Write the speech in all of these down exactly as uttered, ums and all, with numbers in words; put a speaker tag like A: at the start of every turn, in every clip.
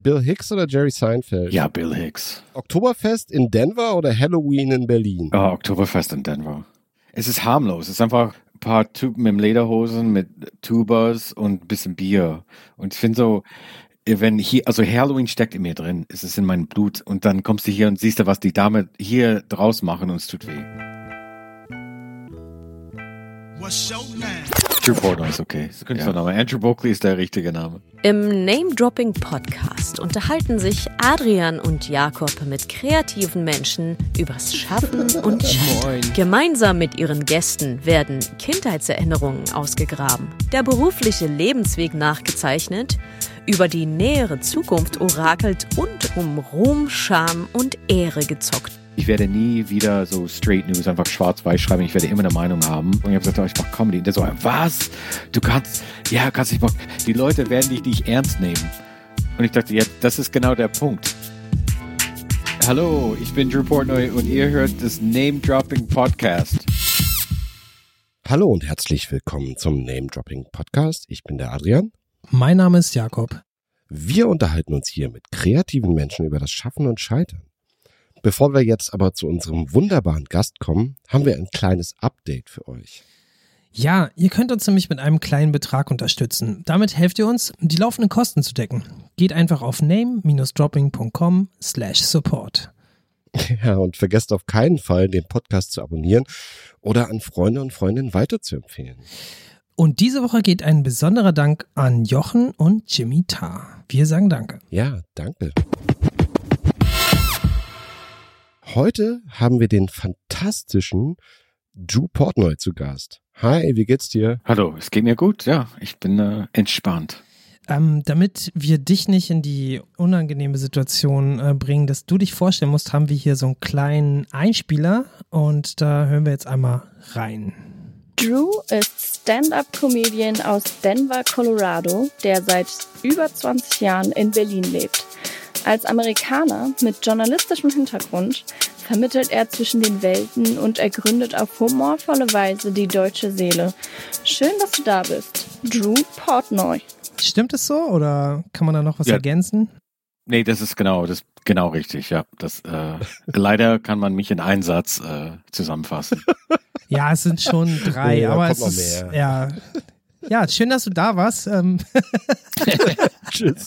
A: Bill Hicks oder Jerry Seinfeld?
B: Ja, Bill Hicks.
A: Oktoberfest in Denver oder Halloween in Berlin?
B: Oh, Oktoberfest in Denver. Es ist harmlos. Es ist einfach ein paar Typen mit Lederhosen, mit Tubas und ein bisschen Bier. Und ich finde so, wenn hier, also Halloween steckt in mir drin, es ist in meinem Blut. Und dann kommst du hier und siehst du, was die Dame hier draus machen und es tut weh. Drew Portnoy ist okay. Das ist Künstlername. Ja. Andrew Buckley ist der richtige Name.
C: Im Name-Dropping-Podcast unterhalten sich Adrian und Jakob mit kreativen Menschen übers Schaffen und Scheitern. Gemeinsam mit ihren Gästen werden Kindheitserinnerungen ausgegraben, der berufliche Lebensweg nachgezeichnet, über die nähere Zukunft orakelt und um Ruhm, Scham und Ehre gezockt.
B: Ich werde nie wieder so Straight News einfach schwarz-weiß schreiben. Ich werde immer eine Meinung haben. Und ich habe gesagt, oh, ich mache Comedy. Und der so, was? Du kannst, ja, kannst nicht machen. Die Leute werden dich nicht ernst nehmen. Und ich dachte, ja, das ist genau der Punkt. Hallo, ich bin Drew Portnoy und ihr hört das Name-Dropping Podcast.
A: Hallo und herzlich willkommen zum Name-Dropping Podcast. Ich bin der Adrian.
D: Mein Name ist Jakob.
A: Wir unterhalten uns hier mit kreativen Menschen über das Schaffen und Scheitern. Bevor wir jetzt aber zu unserem wunderbaren Gast kommen, haben wir ein kleines Update für euch.
D: Ja, ihr könnt uns nämlich mit einem kleinen Betrag unterstützen. Damit helft ihr uns, die laufenden Kosten zu decken. Geht einfach auf name-dropping.com slash support.
A: Ja, und vergesst auf keinen Fall, den Podcast zu abonnieren oder an Freunde und Freundinnen weiterzuempfehlen.
D: Und diese Woche geht ein besonderer Dank an Jochen und Jimmy Tarr. Wir sagen Danke.
A: Ja, danke. Heute haben wir den fantastischen Drew Portnoy zu Gast. Hi, wie geht's dir?
B: Hallo, es geht mir gut, ja. Ich bin äh, entspannt.
D: Ähm, damit wir dich nicht in die unangenehme Situation äh, bringen, dass du dich vorstellen musst, haben wir hier so einen kleinen Einspieler und da hören wir jetzt einmal rein.
E: Drew ist Stand-up-Comedian aus Denver, Colorado, der seit über zwanzig Jahren in Berlin lebt. Als Amerikaner mit journalistischem Hintergrund vermittelt er zwischen den Welten und ergründet auf humorvolle Weise die deutsche Seele. Schön, dass du da bist, Drew Portnoy.
D: Stimmt es so oder kann man da noch was
B: ja.
D: ergänzen?
B: Nee, das ist genau, das ist genau richtig, ja. Das, äh, leider kann man mich in einen Satz äh, zusammenfassen.
D: Ja, es sind schon drei,
A: ja,
D: aber es ist, mehr. ja... Ja, schön, dass du da warst. Ähm
A: Tschüss.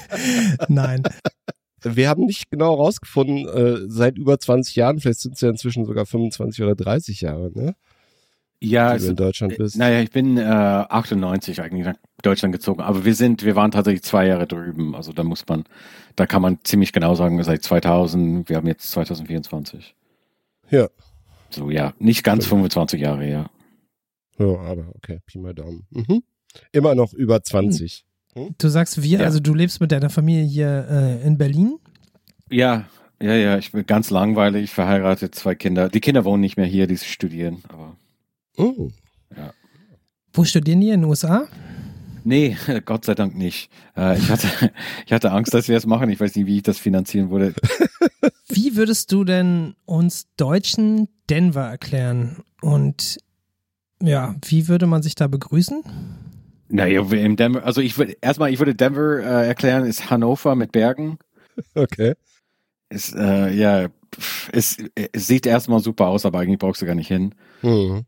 D: Nein.
A: Wir haben nicht genau rausgefunden, äh, seit über zwanzig Jahren, vielleicht sind es ja inzwischen sogar fünfundzwanzig oder dreißig Jahre, ne?
B: Ja,
A: die
B: also,
A: du in Deutschland bist.
B: Naja, ich bin äh, achtundneunzig eigentlich nach Deutschland gezogen, aber wir sind, wir waren tatsächlich zwei Jahre drüben, also da muss man, da kann man ziemlich genau sagen, seit zweitausend, wir haben jetzt zwanzig vierundzwanzig.
A: Ja.
B: So, ja, nicht ganz fünfundzwanzig Jahre, ja.
A: Ja, aber okay, Pi mal Daumen. Mhm. Immer noch über zwanzig. Hm?
D: Du sagst wir,
B: ja.
D: also du lebst mit deiner Familie hier äh, in Berlin?
B: Ja, ja, ja, ich bin ganz langweilig, verheiratet, zwei Kinder. Die Kinder wohnen nicht mehr hier, die studieren, aber
A: oh.
B: ja.
D: Wo studieren die, in den U S A?
B: Nee, Gott sei Dank nicht. Äh, ich hatte, ich hatte Angst, dass wir es machen. Ich weiß nicht, wie ich das finanzieren würde.
D: Wie würdest du denn uns Deutschen Denver erklären? Und ja, wie würde man sich da begrüßen?
B: Naja, in Denver, also ich würde erstmal, ich würde Denver äh, erklären, ist Hannover mit Bergen.
A: Okay.
B: Ist, äh, ja, es, es sieht erstmal super aus, aber eigentlich brauchst du gar nicht hin.
A: Mhm.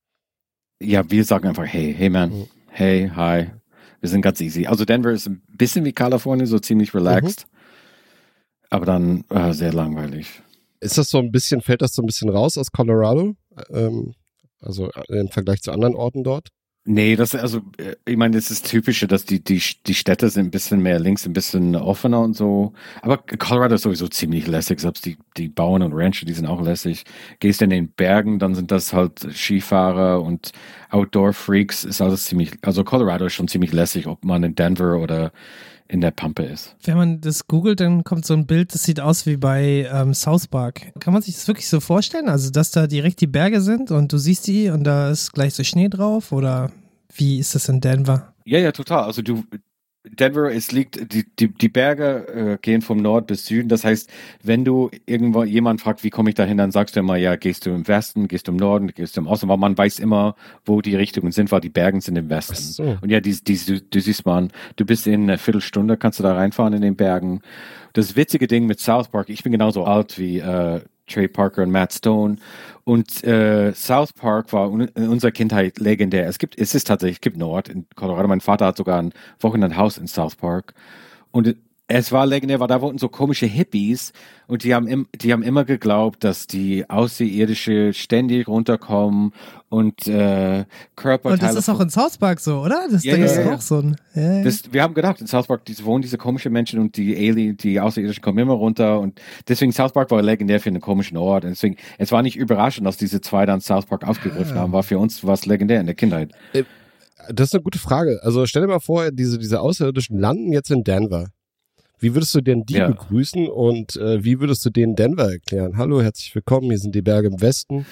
B: Ja, wir sagen einfach, hey, hey man, mhm. hey, hi. Wir sind ganz easy. Also Denver ist ein bisschen wie Kalifornien, so ziemlich relaxed, mhm. aber dann äh, sehr langweilig.
A: Ist das so ein bisschen, fällt das so ein bisschen raus aus Colorado? Ähm, also im Vergleich zu anderen Orten dort?
B: Nee, das also, ich meine, das ist typische, dass die, die, die Städte sind ein bisschen mehr links, ein bisschen offener und so. Aber Colorado ist sowieso ziemlich lässig, selbst die, die Bauern und Rancher, die sind auch lässig. Gehst in den Bergen, dann sind das halt Skifahrer und Outdoor-Freaks, ist alles ziemlich, also Colorado ist schon ziemlich lässig, ob man in Denver oder in der Pampa ist.
D: Wenn man das googelt, dann kommt so ein Bild, das sieht aus wie bei ähm, South Park. Kann man sich das wirklich so vorstellen? Also, dass da direkt die Berge sind und du siehst die und da ist gleich so Schnee drauf? Oder wie ist das in Denver?
B: Ja, ja, total. Also du, Denver, es liegt, die, die, die Berge äh, gehen vom Nord bis Süden. Das heißt, wenn du irgendwo jemand fragt, wie komme ich da hin, dann sagst du immer, ja, gehst du im Westen, gehst du im Norden, gehst du im Osten, weil man weiß immer, wo die Richtungen sind, weil die Berge sind im Westen.
A: Ach so.
B: Und ja, die, die, du siehst mal, du bist in einer Viertelstunde, kannst du da reinfahren in den Bergen. Das witzige Ding mit South Park, ich bin genauso alt wie äh, Trey Parker und Matt Stone. Und äh, South Park war in unserer Kindheit legendär. Es gibt, es ist tatsächlich, es gibt einen Ort in Colorado. Mein Vater hat sogar ein Wochenendhaus in South Park. Und es war legendär, weil da wohnten so komische Hippies und die haben, im, die haben immer geglaubt, dass die Außerirdische ständig runterkommen und äh, Körperteile...
D: Und das ist auch in South Park so, oder? Das
B: ja,
D: da
B: ja,
D: ist
B: ja.
D: auch so ein... Ja, ja.
B: Das, wir haben gedacht, in South Park die, wohnen diese komischen Menschen und die Alien, die Außerirdischen kommen immer runter und deswegen South Park war legendär für einen komischen Ort und deswegen, es war nicht überraschend, dass diese zwei dann South Park aufgegriffen ah. haben, war für uns was legendär in der Kindheit.
A: Das ist eine gute Frage. Also stell dir mal vor, diese, diese Außerirdischen landen jetzt in Denver. Wie würdest du denn die ja. begrüßen und äh, wie würdest du denen Denver erklären? Hallo, herzlich willkommen, hier sind die Berge im Westen.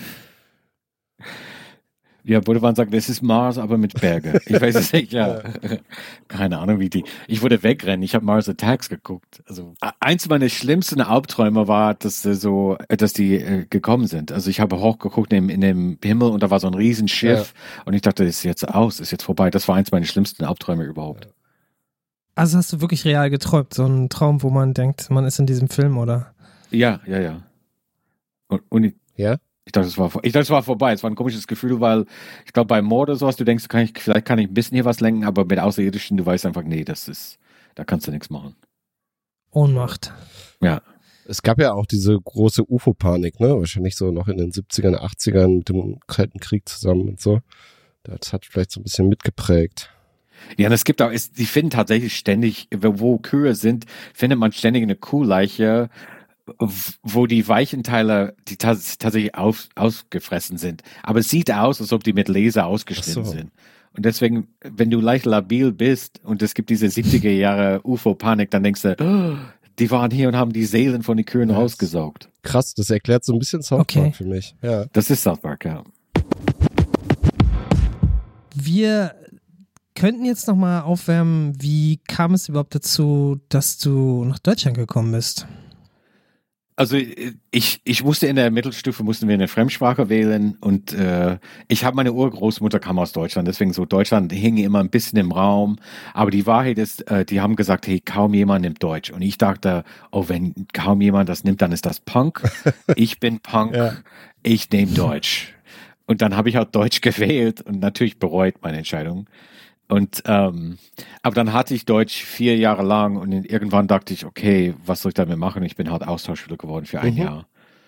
B: Ja, würde man sagen, das ist Mars, aber mit Berge. Ich weiß es nicht, ja. Keine Ahnung, wie die. Ich würde wegrennen. Ich habe Mars Attacks geguckt. Also eins meiner schlimmsten Albträume war, dass äh, so, dass die äh, gekommen sind. Also ich habe hochgeguckt in, in dem Himmel und da war so ein Riesenschiff ja. und ich dachte, das ist jetzt aus, ist jetzt vorbei. Das war eins meiner schlimmsten Albträume überhaupt.
D: Also hast du wirklich real geträumt? So ein Traum, wo man denkt, man ist in diesem Film, oder?
B: Ja, ja, ja. Und, und ich,
A: ja?
B: ich dachte, es war, ich dachte, es war vorbei. Es war ein komisches Gefühl, weil ich glaube, bei Mord oder sowas, du denkst, kann ich, vielleicht kann ich ein bisschen hier was lenken, aber mit Außerirdischen, du weißt einfach, nee, das ist, da kannst du nichts machen.
D: Ohnmacht.
B: Ja.
A: Es gab ja auch diese große U F O-Panik, ne? Wahrscheinlich so noch in den siebzigern, achtzigern mit dem Kalten Krieg zusammen und so. Das hat vielleicht so ein bisschen mitgeprägt.
B: Ja, und es gibt auch, es, die finden tatsächlich ständig, wo Kühe sind, findet man ständig eine Kuhleiche, wo die weichen Teile, die tats- tatsächlich auf, ausgefressen sind. Aber es sieht aus, als ob die mit Laser ausgeschnitten so. sind. Und deswegen, wenn du leicht labil bist und es gibt diese siebziger Jahre U F O-Panik, dann denkst du, oh, die waren hier und haben die Seelen von den Kühen ja, rausgesaugt.
A: Krass, das erklärt so ein bisschen South Park okay. für mich. Ja.
B: Das ist South Park, ja.
D: Wir könnten jetzt nochmal aufwärmen, wie kam es überhaupt dazu, dass du nach Deutschland gekommen bist?
B: Also ich, ich musste in der Mittelstufe, mussten wir eine Fremdsprache wählen und äh, ich habe meine Urgroßmutter kam aus Deutschland, deswegen so Deutschland hing immer ein bisschen im Raum, aber die Wahrheit ist, äh, die haben gesagt, hey, kaum jemand nimmt Deutsch und ich dachte, oh, wenn kaum jemand das nimmt, dann ist das Punk, ich bin Punk, ja. ich nehme Deutsch und dann habe ich auch Deutsch gewählt und natürlich bereut meine Entscheidung. Und ähm, aber dann hatte ich Deutsch vier Jahre lang und irgendwann dachte ich, okay, was soll ich damit machen? Ich bin halt Austauschschüler geworden für ein mhm. Jahr.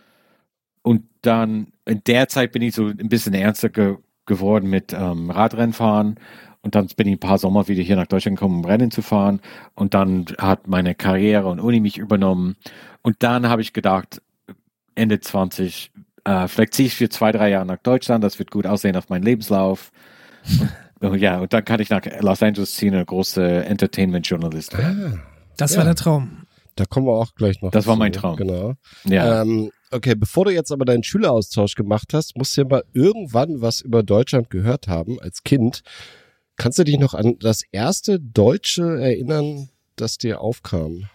B: Und dann in der Zeit bin ich so ein bisschen ernster ge- geworden mit ähm, Radrennfahren. Und dann bin ich ein paar Sommer wieder hier nach Deutschland gekommen, um Rennen zu fahren. Und dann hat meine Karriere und Uni mich übernommen. Und dann habe ich gedacht, Ende zwanzig, äh, vielleicht ziehe ich für zwei, drei Jahre nach Deutschland. Das wird gut aussehen auf meinen Lebenslauf. Und ja, und dann kann ich nach Los Angeles ziehen, eine große Entertainment-Journalist werden.
D: Ah, das
A: ja.
D: war der Traum.
A: Da kommen wir auch gleich noch.
B: Das
A: zu.
B: war mein Traum.
A: Genau.
B: Ja.
A: Ähm, okay, bevor du jetzt aber deinen Schüleraustausch gemacht hast, musst du ja mal irgendwann was über Deutschland gehört haben als Kind. Kannst du dich noch an das erste Deutsche erinnern, das dir aufkam?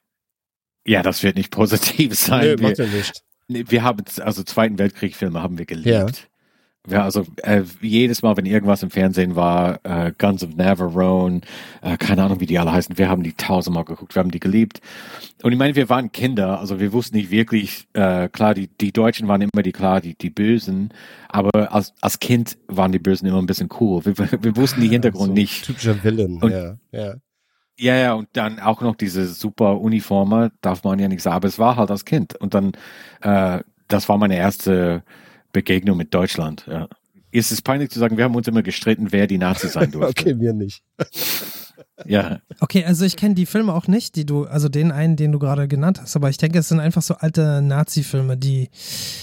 B: Ja, das wird nicht positiv sein.
A: Nee, macht ja nicht.
B: Wir haben, also Zweiten Weltkrieg-Filme haben wir geliebt.
A: Ja.
B: Ja, also äh, jedes Mal, wenn irgendwas im Fernsehen war, äh, Guns of Navarone, äh, keine Ahnung, wie die alle heißen, wir haben die tausendmal geguckt, wir haben die geliebt. Und ich meine, wir waren Kinder, also wir wussten nicht wirklich, äh, klar, die, die Deutschen waren immer die, klar, die, die Bösen, aber als, als Kind waren die Bösen immer ein bisschen cool. Wir, wir wussten die Hintergrund so nicht.
A: Typischer Villain, und, ja, ja.
B: Ja, ja, und dann auch noch diese super Uniforme, darf man ja nicht sagen, aber es war halt als Kind. Und dann, äh, das war meine erste Begegnung mit Deutschland, ja. Es ist peinlich zu sagen, wir haben uns immer gestritten, wer die Nazi sein durfte.
A: Okay, wir nicht.
B: Ja.
D: Okay, also ich kenne die Filme auch nicht, die du, also den einen, den du gerade genannt hast, aber ich denke, es sind einfach so alte Nazi-Filme, die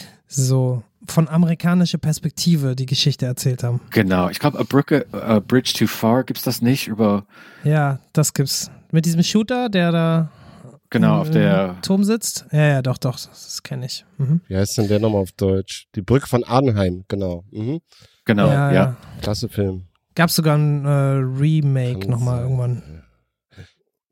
D: so von amerikanischer Perspektive die Geschichte erzählt haben.
B: Genau, ich glaube, A, Brücke, A Bridge Too Far, gibt's das nicht über...
D: Ja, das gibt's. Mit diesem Shooter, der da
B: Genau, auf der
D: Turm sitzt? Ja, ja, doch, doch, das kenne ich. Mhm.
A: Wie heißt denn der nochmal auf Deutsch? Die Brücke von Arnheim, genau. Mhm.
B: Genau, ja. ja.
A: Klasse Film.
D: Gab es sogar ein äh, Remake nochmal irgendwann.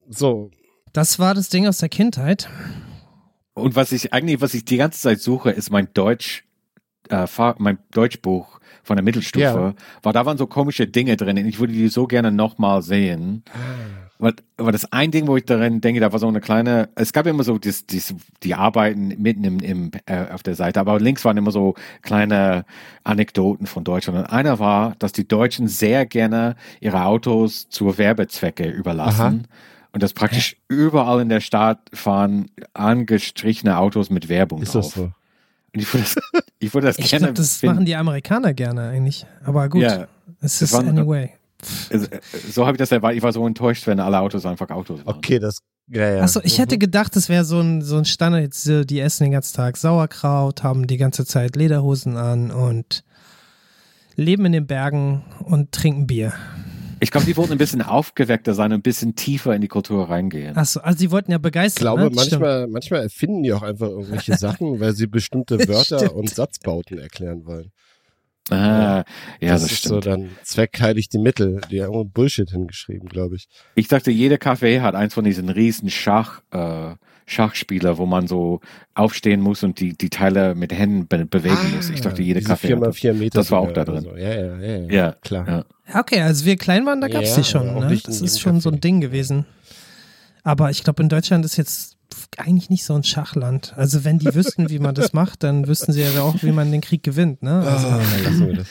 A: So.
D: Das war das Ding aus der Kindheit.
B: Und was ich eigentlich, was ich die ganze Zeit suche, ist mein Deutsch, äh, mein Deutschbuch von der Mittelstufe. Ja. Weil da waren so komische Dinge drin und ich würde die so gerne nochmal sehen. Weil, weil das ein Ding, wo ich darin denke, da war so eine kleine, es gab immer so dies, dies, die Arbeiten mitten im, im, äh, auf der Seite, aber links waren immer so kleine Anekdoten von Deutschland. Und einer war, dass die Deutschen sehr gerne ihre Autos zur Werbezwecke überlassen. Aha. Und dass praktisch Hä? überall in der Stadt fahren angestrichene Autos mit Werbung
A: Ist
B: drauf.
A: Das so?
B: Und ich würde das, ich würde das
D: ich
B: gerne
D: glaub, das
B: finden.
D: machen die Amerikaner gerne eigentlich. Aber gut,
B: ja,
D: es ist anyway.
B: So habe ich das erwartet. Ich war so enttäuscht, wenn alle Autos einfach Autos waren.
A: Okay, das, ja, ja.
D: Achso, ich hätte gedacht, das wäre so ein, so ein Standard, jetzt, die essen den ganzen Tag Sauerkraut, haben die ganze Zeit Lederhosen an und leben in den Bergen und trinken Bier.
B: Ich glaube, die wollten ein bisschen aufgeweckter sein und ein bisschen tiefer in die Kultur reingehen.
D: Achso, also die wollten ja begeistern.
A: Ich glaube,
D: ne?
A: manchmal, manchmal erfinden die auch einfach irgendwelche Sachen, weil sie bestimmte Wörter
D: Stimmt.
A: und Satzbauten erklären wollen.
B: Ah, ja, das,
A: das ist
B: stimmt.
A: so dann Zweck heiligt die Mittel. Die haben irgendwo Bullshit hingeschrieben, glaube ich.
B: Ich dachte, jeder Café hat eins von diesen riesen Schach, äh, Schachspieler, wo man so aufstehen muss und die, die Teile mit Händen be- bewegen
A: ah,
B: muss. Ich dachte, jede
A: Café
B: vier mal
A: vier Meter.
B: Das war auch da drin.
A: So. Ja, ja, ja, ja,
B: ja,
A: klar.
B: Ja.
D: Okay, als wir klein waren, da gab es
A: ja,
D: die schon. Ne? Das ist schon Café. So ein Ding gewesen. Aber ich glaube, in Deutschland ist jetzt eigentlich nicht so ein Schachland. Also wenn die wüssten, wie man das macht, dann wüssten sie ja auch, wie man den Krieg gewinnt. Ne? Also,
A: ah, lassen wir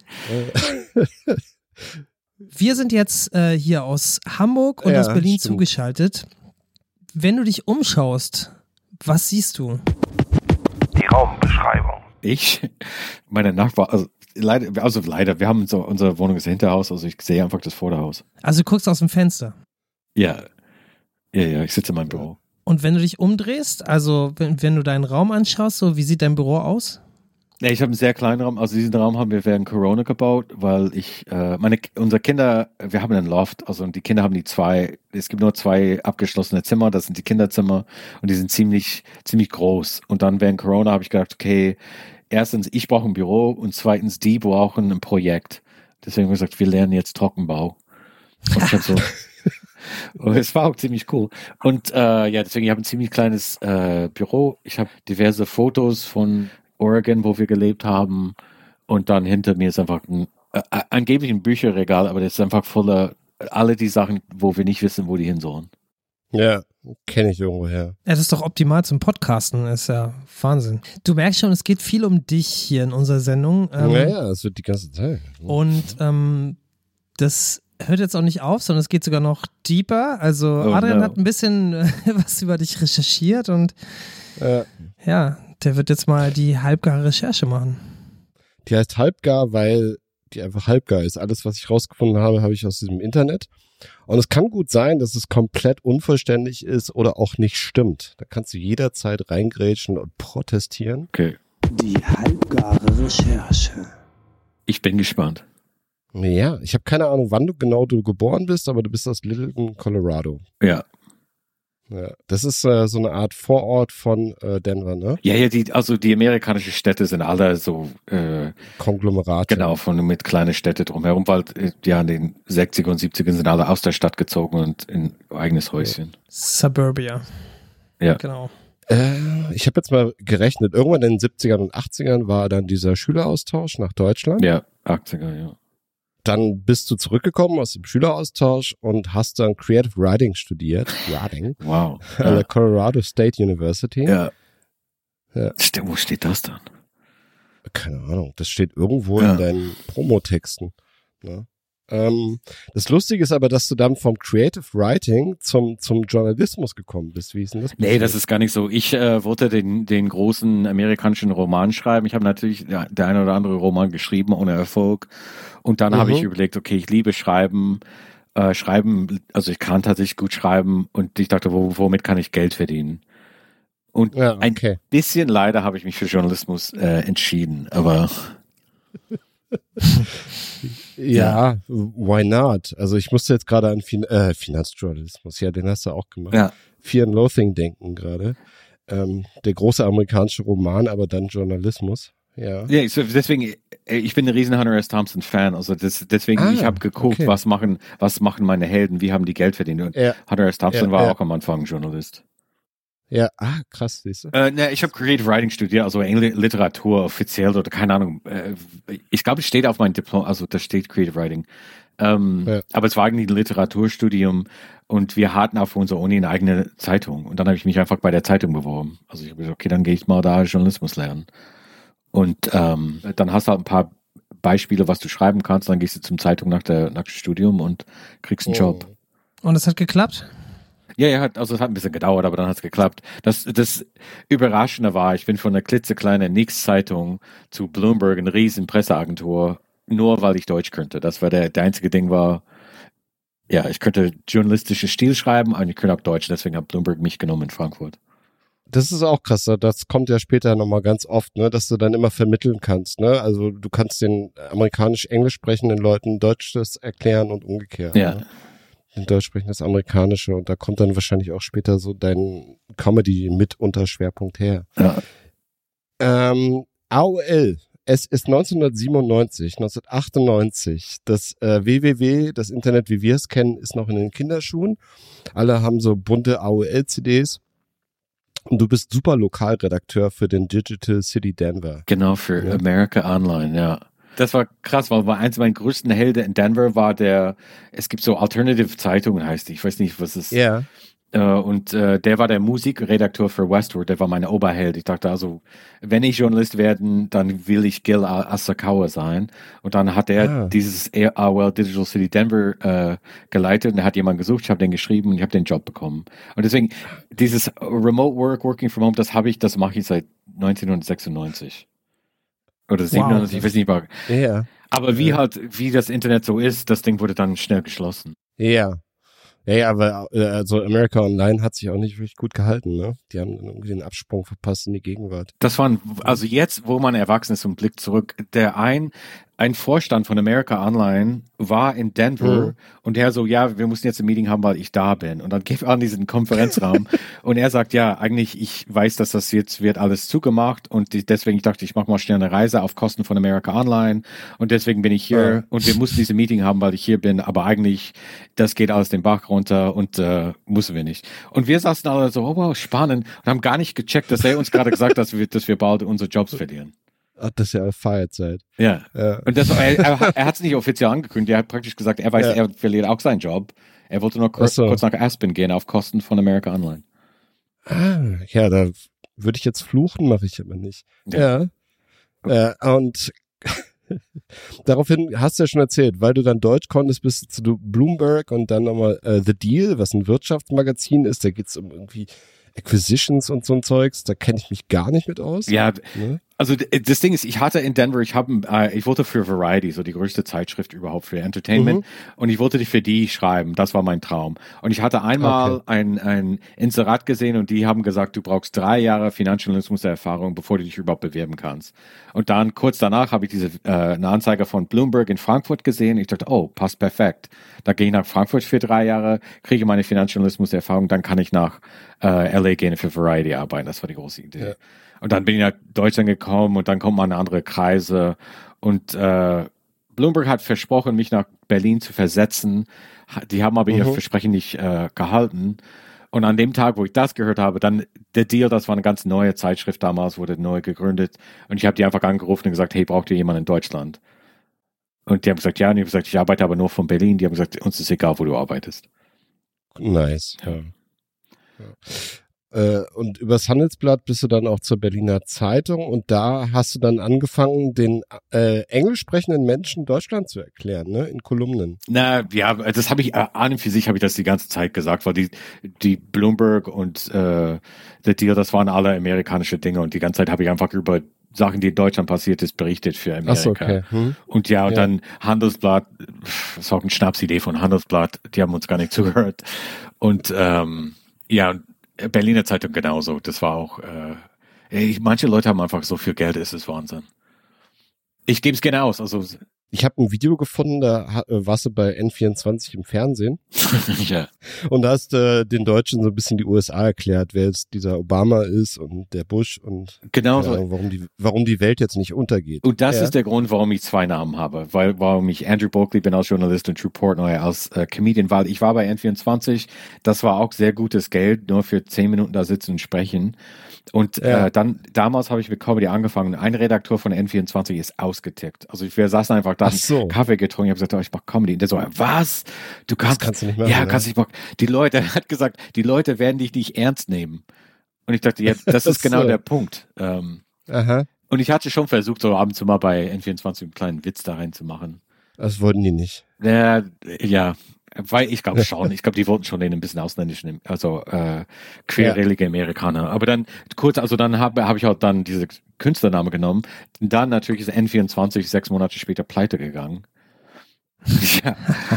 A: das.
D: Wir sind jetzt äh, hier aus Hamburg und
A: ja,
D: aus Berlin
A: stimmt.
D: zugeschaltet. Wenn du dich umschaust, was siehst du?
F: Die Raumbeschreibung.
B: Ich, meine Nachbar, also leider, also leider, wir haben so, unsere Wohnung ist Hinterhaus, also ich sehe einfach das Vorderhaus.
D: Also du guckst aus dem Fenster.
B: Ja, ja, ja, ich sitze in meinem Büro.
D: Und wenn du dich umdrehst, also wenn, wenn du deinen Raum anschaust, so wie sieht dein Büro aus?
B: Ja, ich habe einen sehr kleinen Raum. Also diesen Raum haben wir während Corona gebaut, weil ich, äh, meine, unsere Kinder, wir haben einen Loft, also die Kinder haben die zwei, es gibt nur zwei abgeschlossene Zimmer, das sind die Kinderzimmer und die sind ziemlich, ziemlich groß. Und dann während Corona habe ich gedacht, okay, erstens, ich brauche ein Büro und zweitens, die brauchen ein Projekt. Deswegen habe ich gesagt, wir lernen jetzt Trockenbau. Und ich hab so, und es war auch ziemlich cool. Und äh, ja, deswegen, ich habe ein ziemlich kleines äh, Büro. Ich habe diverse Fotos von Oregon, wo wir gelebt haben. Und dann hinter mir ist einfach ein, äh, angeblich ein Bücherregal, aber das ist einfach voller, alle die Sachen, wo wir nicht wissen, wo die hin sollen.
A: Ja, kenne ich irgendwo her.
D: Ja, das ist doch optimal zum Podcasten, das ist ja Wahnsinn. Du merkst schon, es geht viel um dich hier in unserer Sendung. Ähm,
A: ja, ja, es wird die ganze Zeit.
D: Und ähm, das hört jetzt auch nicht auf, sondern es geht sogar noch deeper. Also
B: Oh,
D: Adrian
B: no.
D: hat ein bisschen äh, was über dich recherchiert und
A: Ja.
D: ja, der wird jetzt mal die halbgare Recherche machen.
A: Die heißt halbgar, weil die einfach halbgar ist. Alles, was ich rausgefunden habe, habe ich aus diesem Internet. Und es kann gut sein, dass es komplett unvollständig ist oder auch nicht stimmt. Da kannst du jederzeit reingrätschen und protestieren.
B: Okay.
G: Die halbgare Recherche.
B: Ich bin gespannt.
A: Ja, ich habe keine Ahnung, wann du genau du geboren bist, aber du bist aus Littleton, Colorado.
B: Ja.
A: Ja, das ist äh, so eine Art Vorort von äh, Denver, ne?
B: Ja, ja, die, also die amerikanischen Städte sind alle so, äh,
A: Konglomerate.
B: genau, von mit kleinen Städte drumherum, weil äh, ja in den sechziger und siebziger sind alle aus der Stadt gezogen und in eigenes Häuschen.
D: Suburbia.
B: Ja.
D: Genau.
A: Äh, ich habe jetzt mal gerechnet, irgendwann in den siebzigern und achtzigern war dann dieser Schüleraustausch nach Deutschland.
B: Ja, achtziger, ja.
A: Dann bist du zurückgekommen aus dem Schüleraustausch und hast dann Creative Writing studiert. Writing.
B: Wow.
A: An
B: Ja.
A: der Colorado State University.
B: Ja.
A: Ja.
B: Ste- Wo steht das dann?
A: Keine Ahnung, das steht irgendwo
B: Ja.
A: in deinen Promotexten. Ne? Ähm, das Lustige ist aber, dass du dann vom Creative Writing zum, zum Journalismus gekommen bist. Wie ist denn das?
B: Nee, das ist gar nicht so. Ich äh, wollte den, den großen amerikanischen Roman schreiben. Ich habe natürlich ja, der eine oder andere Roman geschrieben, ohne Erfolg. Und dann
A: Mhm.
B: habe ich überlegt, okay, ich liebe Schreiben. Äh, schreiben, also ich kann tatsächlich gut schreiben. Und ich dachte, wo, womit kann ich Geld verdienen? Und
A: Ja,
B: ein
A: okay.
B: bisschen leider habe ich mich für Journalismus äh, entschieden. Aber
A: Ja, why not? Also ich musste jetzt gerade an fin äh, Finanzjournalismus, ja, den hast du auch gemacht.
B: ja,
A: Fear and Loathing denken gerade. Ähm, der große amerikanische Roman, aber dann Journalismus. Ja.
B: Ja, so deswegen, ich bin ein riesen Hunter S. Thompson Fan, also das, deswegen,
A: Ah,
B: ich habe geguckt,
A: okay.
B: was machen, was machen meine Helden, wie haben die Geld verdient. Und
A: Ja.
B: Hunter S. Thompson
A: Ja,
B: war
A: ja.
B: auch am Anfang Journalist.
A: Ja, ah, krass, siehst du.
B: Äh, ne, ich habe Creative Writing studiert, also Engl- Literatur offiziell oder keine Ahnung. Äh, ich glaube, es steht auf meinem Diplom, also da steht Creative Writing. Ähm,
A: Ja.
B: Aber es war eigentlich ein Literaturstudium und wir hatten auf unserer Uni eine eigene Zeitung. Und dann habe ich mich einfach bei der Zeitung beworben. Also ich habe gesagt, okay, dann gehe ich mal da Journalismus lernen. Und ähm, dann hast du halt ein paar Beispiele, was du schreiben kannst. Dann gehst du zum Zeitung nach, der, nach dem Studium und kriegst einen Job.
D: Und es hat geklappt?
B: Ja, ja, hat, also es hat ein bisschen gedauert, aber dann hat es geklappt. Das, das Überraschende war, ich bin von einer klitzekleinen Nix-Zeitung zu Bloomberg, eine riesen Presseagentur, nur weil ich Deutsch könnte. Das war der, der einzige Ding war, ja, ich könnte journalistisches Stil schreiben, aber ich könnte auch Deutsch, deswegen hat Bloomberg mich genommen in Frankfurt.
A: Das ist auch krass, das kommt ja später nochmal ganz oft, ne, dass du dann immer vermitteln kannst, ne? Also du kannst den amerikanisch-englisch sprechenden Leuten Deutsches erklären und umgekehrt.
B: Ja.
A: Ne? Den Deutsch sprechen das Amerikanische und da kommt dann wahrscheinlich auch später so dein Comedy mit unter Schwerpunkt her.
B: Ja.
A: Ähm, A O L. Es ist neunzehnhundertsiebenundneunzig, neunzehnhundertachtundneunzig. Das äh, W W W, das Internet, wie wir es kennen, ist noch in den Kinderschuhen. Alle haben so bunte A O L-C Ds. Und du bist super Lokalredakteur für den Digital City Denver.
B: Genau, für
A: Ja.
B: America Online, ja. Das war krass, weil eins meiner größten Helden in Denver war der, es gibt so Alternative Zeitungen heißt die, ich weiß nicht, was es ist.
A: Ja.
B: Äh, und äh, der war der Musikredakteur für Westward, der war mein Oberheld. Ich dachte also, wenn ich Journalist werden, dann will ich Gil Asakawa sein. Und dann hat er
A: Ah.
B: dieses A O L Digital City Denver äh, geleitet und er hat jemanden gesucht, ich habe den geschrieben und ich habe den Job bekommen. Und deswegen, dieses Remote Work, Working from Home, das habe ich, das mache ich seit neunzehnhundertsechsundneunzig. Oder siebenundneunzig,
D: Wow.
B: ich weiß nicht mal.
A: Ja.
B: Aber wie
A: Ja.
B: halt, wie das Internet so ist, das Ding wurde dann schnell geschlossen.
A: Ja. Ja, ja, aber äh, also America Online hat sich auch nicht wirklich gut gehalten, ne? Die haben dann irgendwie den Absprung verpasst in die Gegenwart.
B: Das waren, also jetzt, wo man erwachsen ist und blickt zurück, der ein, ein Vorstand von America Online war in Denver
A: Mhm.
B: und der so, ja, wir mussten jetzt ein Meeting haben, weil ich da bin. Und dann geht er an diesen Konferenzraum und er sagt, ja, eigentlich, ich weiß, dass das jetzt wird alles zugemacht und die, deswegen, ich dachte, ich mache mal schnell eine Reise auf Kosten von America Online und deswegen bin ich hier
A: Ja.
B: und wir mussten diese Meeting haben, weil ich hier bin, aber eigentlich, das geht alles den Bach runter und äh, müssen wir nicht. Und wir saßen alle so, oh wow, spannend und haben gar nicht gecheckt, dass er uns gerade gesagt hat, dass wir, dass wir bald unsere Jobs verlieren.
A: Ach, das ist ja feiert seid.
B: Ja.
A: Ja.
B: Und das, er, er, er hat es nicht offiziell angekündigt. Er hat praktisch gesagt, er weiß,
A: Ja.
B: er verliert auch seinen Job. Er wollte nur kurz,
A: Ach so.
B: kurz nach Aspen gehen auf Kosten von America Online.
A: Ah, ja, da würde ich jetzt fluchen, mache ich aber nicht. Ja. ja. Äh, und daraufhin hast du ja schon erzählt, weil du dann Deutsch konntest, bist du zu Bloomberg und dann nochmal äh, The Deal, was ein Wirtschaftsmagazin ist. Da geht's um irgendwie Acquisitions und so ein Zeugs. Da kenne ich mich gar nicht mit aus.
B: Ja,
A: Ne?
B: also d- das Ding ist, ich hatte in Denver, ich habe, äh, ich wollte für Variety, so die größte Zeitschrift überhaupt für Entertainment,
A: Mhm.
B: und ich wollte die für die schreiben. Das war mein Traum. Und ich hatte einmal
A: Okay.
B: ein ein Inserat gesehen und die haben gesagt, du brauchst drei Jahre Finanzjournalismus-Erfahrung, bevor du dich überhaupt bewerben kannst. Und dann kurz danach habe ich diese äh, eine Anzeige von Bloomberg in Frankfurt gesehen. Ich dachte, oh, passt perfekt. Da gehe ich nach Frankfurt für drei Jahre, kriege meine Finanzjournalismus-Erfahrung, dann kann ich nach äh, L A gehen für Variety arbeiten. Das war die große Idee.
A: Ja.
B: Und dann bin ich nach Deutschland gekommen und dann kommt man in andere Kreise. Und äh, Bloomberg hat versprochen, mich nach Berlin zu versetzen. Die haben aber ihr
A: Mhm.
B: Versprechen nicht äh, gehalten. Und an dem Tag, wo ich das gehört habe, dann der Deal, das war eine ganz neue Zeitschrift damals, wurde neu gegründet. Und ich habe die einfach angerufen und gesagt, hey, braucht ihr jemanden in Deutschland? Und die haben gesagt, ja. Und ich habe gesagt, ich arbeite aber nur von Berlin. Die haben gesagt, uns ist egal, wo du arbeitest.
A: Nice. Ja. Ja. Äh, und übers Handelsblatt bist du dann auch zur Berliner Zeitung und da hast du dann angefangen, den äh, englisch sprechenden Menschen Deutschland zu erklären, ne, in Kolumnen.
B: Na, ja, das habe ich, äh, an und für sich habe ich das die ganze Zeit gesagt, weil die, die Bloomberg und äh, der Deal, das waren alle amerikanische Dinge und die ganze Zeit habe ich einfach über Sachen, die in Deutschland passiert ist, berichtet für Amerika.
A: Ach so, okay. Hm.
B: Und ja, und
A: Ja.
B: dann Handelsblatt, das war auch eine Schnapsidee von Handelsblatt, die haben uns gar nicht zugehört. Und ähm, ja, und Berliner Zeitung genauso, das war auch, äh, ich, manche Leute haben einfach so viel Geld, es ist Wahnsinn. Ich gebe es gerne aus, also
A: Ich habe ein Video gefunden, da ha- äh, warst du bei N vierundzwanzig im Fernsehen
B: Ja.
A: und da hast äh, den Deutschen so ein bisschen die U S A erklärt, wer jetzt dieser Obama ist und der Bush und
B: Genau
A: keine
B: so.
A: Ahnung, warum die warum die Welt jetzt nicht untergeht.
B: Und das
A: ja.
B: ist der Grund, warum ich zwei Namen habe. Weil, warum ich Andrew Bulkley bin als Journalist und Drew Portnoy als äh, Comedian, weil ich war bei N vierundzwanzig, das war auch sehr gutes Geld, nur für zehn Minuten da sitzen und sprechen. Und
A: Ja.
B: äh, dann, damals habe ich mit Comedy angefangen. Ein Redakteur von N vierundzwanzig ist ausgetickt. Also wir saßen einfach da,
A: Ach so.
B: Kaffee getrunken, ich habe gesagt, oh, ich mach Comedy. Und der so, was? Du kannst,
A: kannst du nicht machen,
B: ja,
A: ne?
B: kannst nicht machen. Die Leute, er hat gesagt, die Leute werden dich nicht ernst nehmen. Und ich dachte, ja, das ist genau
A: So.
B: der Punkt. Ähm,
A: Aha,
B: und ich hatte schon versucht, so ab und zu mal bei N vierundzwanzig einen kleinen Witz da reinzumachen.
A: das wollten die nicht.
B: Ja, ja, weil ich glaube schon, ich glaube, die wollten schon den ein bisschen ausländischen, also äh, querrelige Amerikaner. Aber dann kurz, also dann habe hab ich auch dann diese Künstlername genommen. Dann natürlich ist N vierundzwanzig sechs Monate später pleite gegangen. Ja.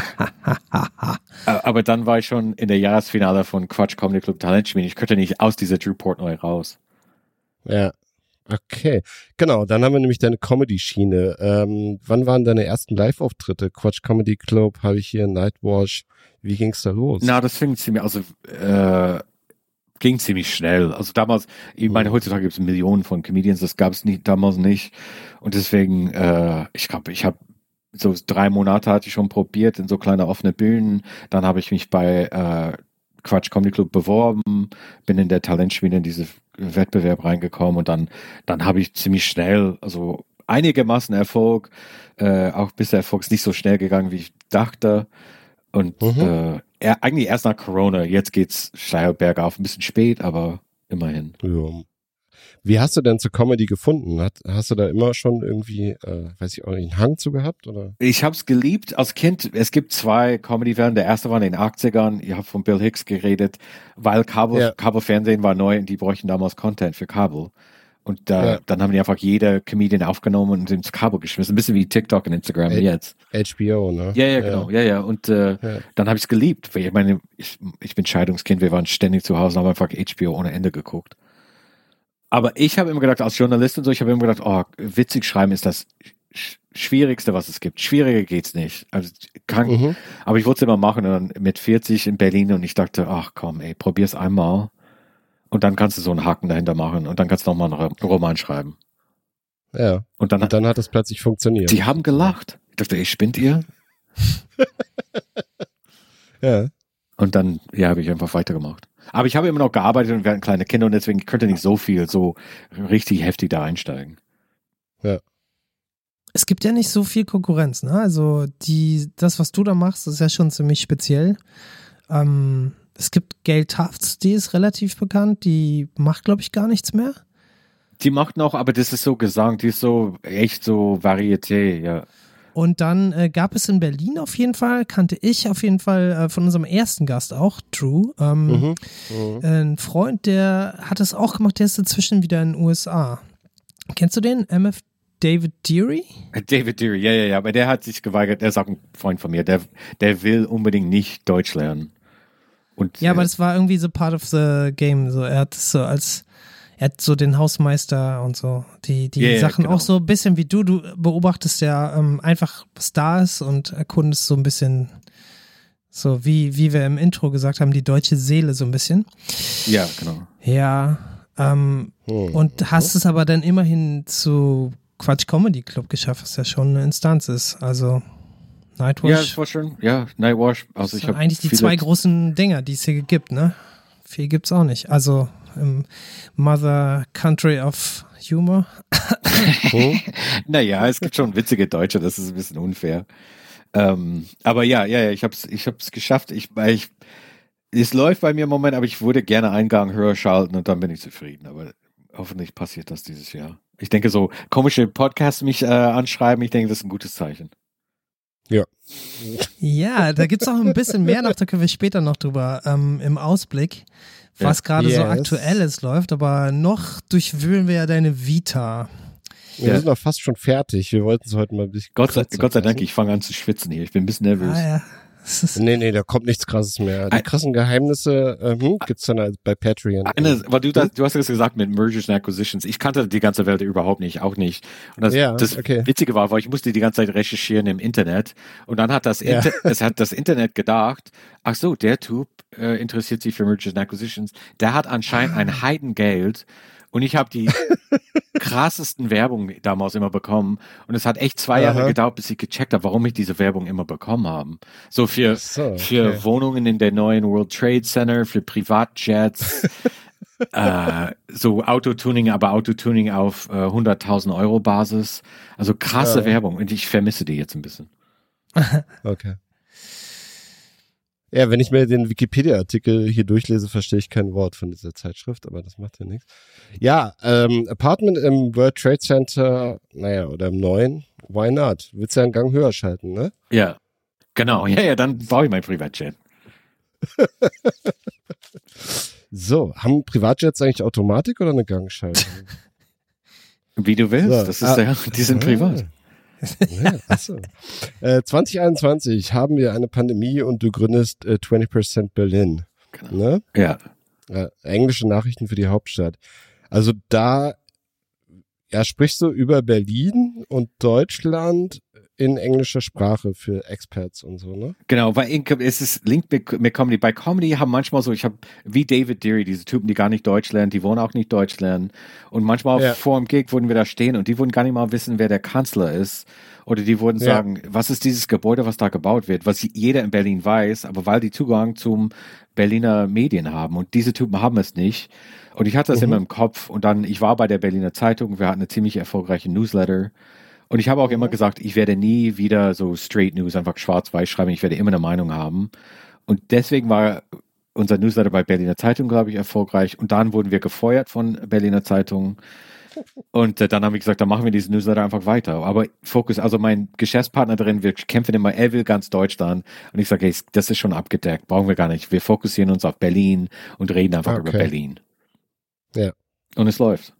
B: Aber dann war ich schon in der Jahresfinale von Quatsch Comedy Club Talentschmiede. Ich könnte nicht aus dieser Drew Portnoy raus.
A: Ja. Okay, genau, dann haben wir nämlich deine Comedy-Schiene. Ähm, wann waren deine ersten Live-Auftritte? Quatsch Comedy Club, habe ich hier, Nightwash. Wie ging's da los?
B: Na, das fing ziemlich, also äh, ging ziemlich schnell. Also damals, ich meine, heutzutage gibt es Millionen von Comedians, das gab es nie, damals nicht. Und deswegen, äh, ich glaube, ich habe so drei Monate hatte ich schon probiert in so kleine offene Bühnen. Dann habe ich mich bei äh, Quatsch Comedy Club beworben, bin in der Talentschmiede in diese Wettbewerb reingekommen und dann, dann habe ich ziemlich schnell, also einigermaßen Erfolg, äh, auch bis der Erfolg ist nicht so schnell gegangen, wie ich dachte. Und
A: Mhm.
B: äh, er, eigentlich erst nach Corona, jetzt geht's steil bergauf, ein bisschen spät, aber immerhin.
A: Ja. Wie hast du denn zur Comedy gefunden? Hat, hast du da immer schon irgendwie, äh, weiß ich auch nicht, einen Hang zu gehabt? Oder?
B: Ich habe es geliebt als Kind. Es gibt zwei Comedy-Wellen. Der erste war in den achtzigern. Ihr habt von Bill Hicks geredet, weil Kabel,
A: Ja.
B: Kabelfernsehen war neu und die bräuchten damals Content für Kabel. Und äh,
A: Ja.
B: dann haben die einfach jeder Comedian aufgenommen und ins Kabel geschmissen. Ein bisschen wie TikTok und Instagram
A: Ey.
B: jetzt.
A: H B O, ne?
B: Ja, ja, genau. Ja, ja. Und äh,
A: Ja.
B: dann habe ich es geliebt. Weil ich meine, ich, ich bin Scheidungskind. Wir waren ständig zu Hause und haben einfach H B O ohne Ende geguckt. Aber ich habe immer gedacht, als Journalist und so, ich habe immer gedacht, oh, witzig schreiben ist das Sch- Schwierigste, was es gibt. Schwieriger geht's nicht. Also kann,
A: Mhm.
B: aber ich wollte es immer machen und dann mit vierzig in Berlin und ich dachte, ach komm, ey, probier's einmal und dann kannst du so einen Haken dahinter machen und dann kannst du nochmal einen Roman schreiben.
A: Ja.
B: Und dann,
A: Und dann hat es plötzlich funktioniert.
B: die haben gelacht. Ich dachte, ey, spinnt ihr?
A: Ja.
B: Und dann, ja, habe ich einfach weitergemacht. Aber ich habe immer noch gearbeitet und wir hatten kleine Kinder und deswegen ich könnte nicht so viel, so richtig heftig da einsteigen.
D: Es gibt ja nicht so viel Konkurrenz, ne? Also die, das, was du da machst, ist ja schon ziemlich speziell. Ähm, es gibt Gail Tufts, die ist relativ bekannt, die macht, glaube ich, gar nichts mehr.
B: Die macht noch, aber das ist so Gesang, die ist so echt so Varieté, ja.
D: Und dann äh, gab es in Berlin auf jeden Fall, kannte ich auf jeden Fall äh, von unserem ersten Gast auch, Drew, ähm,
A: Mhm. Mhm.
D: ein Freund, der hat es auch gemacht, der ist inzwischen wieder in den U S A. Kennst du den? M F David Deary?
B: David Deary, ja, ja, ja, aber der hat sich geweigert, der ist auch ein Freund von mir, der, der will unbedingt nicht Deutsch lernen. Und,
D: Ja, aber
B: äh,
D: das war irgendwie so part of the game. So, er hat es so als, er hat so den Hausmeister und so, die, die
B: Ja, ja,
D: Sachen
B: genau.
D: auch so ein bisschen wie du, du beobachtest ja ähm, einfach Stars und erkundest so ein bisschen, so wie, wie wir im Intro gesagt haben, die deutsche Seele so ein bisschen.
B: ja, genau.
D: Ja, ähm,
A: Mhm.
D: und hast es aber dann immerhin zu Quatsch Comedy Club geschafft, was ja schon eine Instanz ist. Also
B: Ja,
D: Nightwash,
B: das war schön, ja, Nightwash, also
D: das
B: ich
D: sind
B: habe
D: eigentlich die zwei großen Dinger, die es hier gibt, ne? Viel gibt's auch nicht. Also im Mother Country of Humor.
B: Naja, es gibt schon witzige Deutsche, das ist ein bisschen unfair. Ähm, aber ja, ja, ja, ich hab's, ich hab's geschafft. Ich, weil ich, es läuft bei mir im Moment, aber ich würde gerne einen Gang höher schalten und dann bin ich zufrieden. Aber hoffentlich passiert das dieses Jahr. Ich denke, so komische Podcasts mich äh, anschreiben, ich denke, das ist ein gutes Zeichen.
D: Ja, da gibt's auch ein bisschen mehr noch, da können wir später noch drüber ähm, im Ausblick, was
B: Ja.
D: gerade so
A: Yes.
D: Aktuelles läuft. Aber noch durchwühlen wir ja deine Vita.
A: Wir
B: Ja.
A: sind doch fast schon fertig. Wir wollten es heute mal ein bisschen
B: Gott sei,
A: kürzer
B: Gott sei Dank,
A: fassen.
B: ich fange an zu schwitzen hier. Ich bin ein bisschen nervös.
D: Ah, ja.
A: Nee, nee, da kommt nichts Krasses mehr. Die krassen Geheimnisse äh, hm, gibt's dann halt bei Patreon.
B: Eine, weil du, das, du hast das gesagt mit Mergers and Acquisitions. Ich kannte die ganze Welt überhaupt nicht, auch nicht. Und das,
A: ja,
B: das
A: okay.
B: Witzige war, weil ich musste die ganze Zeit recherchieren im Internet. Und dann hat das,
A: Ja.
B: Inter- es hat das Internet gedacht, ach so, der Typ äh, interessiert sich für Mergers and Acquisitions. Der hat anscheinend ein Heidengeld. Und ich habe die krassesten Werbung damals immer bekommen. Und es hat echt zwei Jahre
A: Aha.
B: gedauert, bis ich gecheckt habe, warum ich diese Werbung immer bekommen habe. So für,
A: so, okay.
B: für Wohnungen in der neuen World Trade Center, für Privatjets, äh, so Autotuning, aber Autotuning auf äh, hunderttausend Euro Basis. Also krasse
A: Ja.
B: Werbung. Und ich vermisse die jetzt ein bisschen.
A: Okay. Ja, wenn ich mir den Wikipedia-Artikel hier durchlese, verstehe ich kein Wort von dieser Zeitschrift, aber das macht ja nichts. Ja, ähm, Apartment im World Trade Center, naja, oder im neuen, why not? Willst ja einen Gang höher schalten, ne?
B: Ja, genau. Ja, ja, dann baue ich mein Privatjet.
A: So, haben Privatjets eigentlich Automatik oder eine Gangschaltung?
B: Wie du willst.
A: So,
B: Das ist
A: ah,
B: der, die sind privat.
A: Ja, achso. Äh, zwanzig einundzwanzig haben wir eine Pandemie und du gründest äh, zwanzig Prozent Berlin.
B: Genau.
A: Ne?
B: Ja.
A: Äh, englische Nachrichten für die Hauptstadt. Also da ja, sprichst du über Berlin und Deutschland in englischer Sprache für Experts und so, ne?
B: Genau, weil in- es ist linked mit, mit Comedy. Bei Comedy haben manchmal so, ich habe wie David Deary, diese Typen, die gar nicht Deutsch lernen, die wollen auch nicht Deutsch lernen. Und manchmal
A: Ja.
B: vor dem Gig würden wir da stehen und die würden gar nicht mal wissen, wer der Kanzler ist. Oder die würden
A: Ja.
B: sagen, was ist dieses Gebäude, was da gebaut wird, was jeder in Berlin weiß, aber weil die Zugang zum Berliner Medien haben und diese Typen haben es nicht. Und ich hatte das
A: Mhm.
B: immer im Kopf und dann, ich war bei der Berliner Zeitung, wir hatten eine ziemlich erfolgreiche Newsletter. Und ich habe auch immer gesagt, ich werde nie wieder so Straight News, einfach schwarz-weiß schreiben. Ich werde immer eine Meinung haben. Und deswegen war unser Newsletter bei Berliner Zeitung, glaube ich, erfolgreich. Und dann wurden wir gefeuert von Berliner Zeitung. Und äh, dann haben wir gesagt, dann machen wir diesen Newsletter einfach weiter. Aber Fokus, also mein Geschäftspartner drin, wir kämpfen immer, er will ganz Deutschland. Und ich sage, hey, das ist schon abgedeckt, brauchen wir gar nicht. Wir fokussieren uns auf Berlin und reden einfach
A: Okay.
B: über Berlin.
A: Ja.
B: Und es läuft.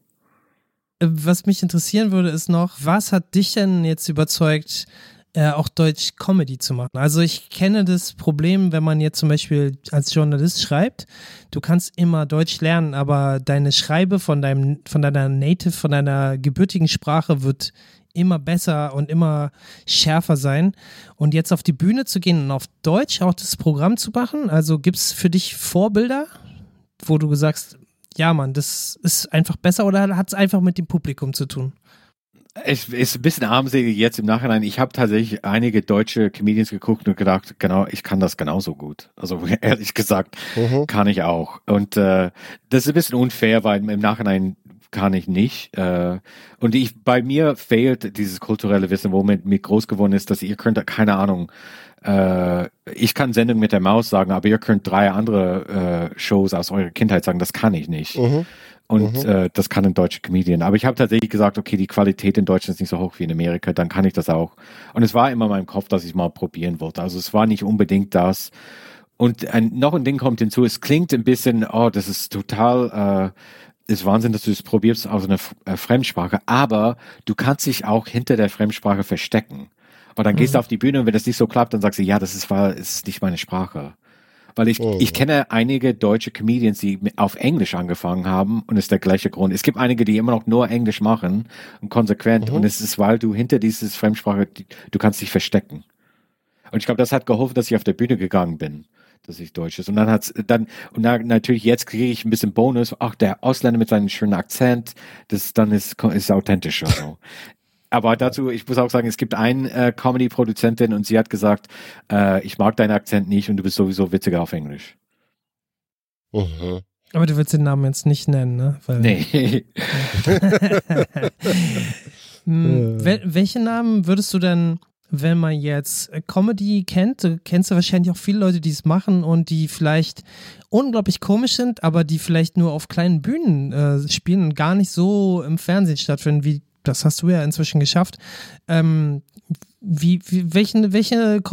D: Was mich interessieren würde, ist noch, was hat dich denn jetzt überzeugt, äh, auch Deutsch Comedy zu machen? Also ich kenne das Problem, wenn man jetzt zum Beispiel als Journalist schreibt, du kannst immer Deutsch lernen, aber deine Schreibe von deinem, von deiner Native, von deiner gebürtigen Sprache wird immer besser und immer schärfer sein. Und jetzt auf die Bühne zu gehen und auf Deutsch auch das Programm zu machen, also gibt es für dich Vorbilder, wo du sagst, ja, Mann, das ist einfach besser oder hat es einfach mit dem Publikum zu tun?
B: Es ist ein bisschen armselig jetzt im Nachhinein. Ich habe tatsächlich einige deutsche Comedians geguckt und gedacht, genau, ich kann das genauso gut. Also ehrlich gesagt,
A: Mhm.
B: kann ich auch. Und äh, das ist ein bisschen unfair, weil im Nachhinein kann ich nicht. Äh, und ich bei mir fehlt dieses kulturelle Wissen, womit mir groß geworden ist, dass ihr könnt, keine Ahnung, äh, ich kann Sendung mit der Maus sagen, aber ihr könnt drei andere äh, Shows aus eurer Kindheit sagen, das kann ich nicht.
A: Mhm.
B: Und
A: Mhm.
B: äh, das kann ein deutscher Comedian. Aber ich habe tatsächlich gesagt, okay, die Qualität in Deutschland ist nicht so hoch wie in Amerika, dann kann ich das auch. Und es war immer in meinem Kopf, dass ich es mal probieren wollte. Also es war nicht unbedingt das. Und ein, noch ein Ding kommt hinzu, es klingt ein bisschen, oh, das ist total, äh, ist Wahnsinn, dass du es probierst aus einer F- äh, Fremdsprache, aber du kannst dich auch hinter der Fremdsprache verstecken. Und dann gehst du auf die Bühne und wenn das nicht so klappt, dann sagst du, ja, das ist, war, es ist nicht meine Sprache. Weil ich,
A: Oh.
B: ich kenne einige deutsche Comedians, die mit- auf Englisch angefangen haben und es ist der gleiche Grund. Es gibt einige, die immer noch nur Englisch machen und konsequent
A: Mhm.
B: und es ist, weil du hinter dieses Fremdsprache, die- du kannst dich verstecken. Und ich glaube, das hat geholfen, dass ich auf der Bühne gegangen bin, dass ich Deutsch ist. Und dann hat's dann, und dann natürlich jetzt kriege ich ein bisschen Bonus, ach, der Ausländer mit seinem schönen Akzent, das dann ist, ist authentischer. So. Aber dazu, ich muss auch sagen, es gibt einen äh, Comedy-Produzentin und sie hat gesagt, äh, ich mag deinen Akzent nicht und du bist sowieso witziger auf Englisch.
A: Mhm.
D: Aber du willst den Namen jetzt nicht nennen, ne? Weil,
B: Nee.
D: Hm, wel welche Namen würdest du denn, wenn man jetzt äh, Comedy kennt, du kennst du wahrscheinlich auch viele Leute, die es machen und die vielleicht unglaublich komisch sind, aber die vielleicht nur auf kleinen Bühnen äh, spielen und gar nicht so im Fernsehen stattfinden, wie das hast du ja inzwischen geschafft. Ähm, wie, wie, welche, welche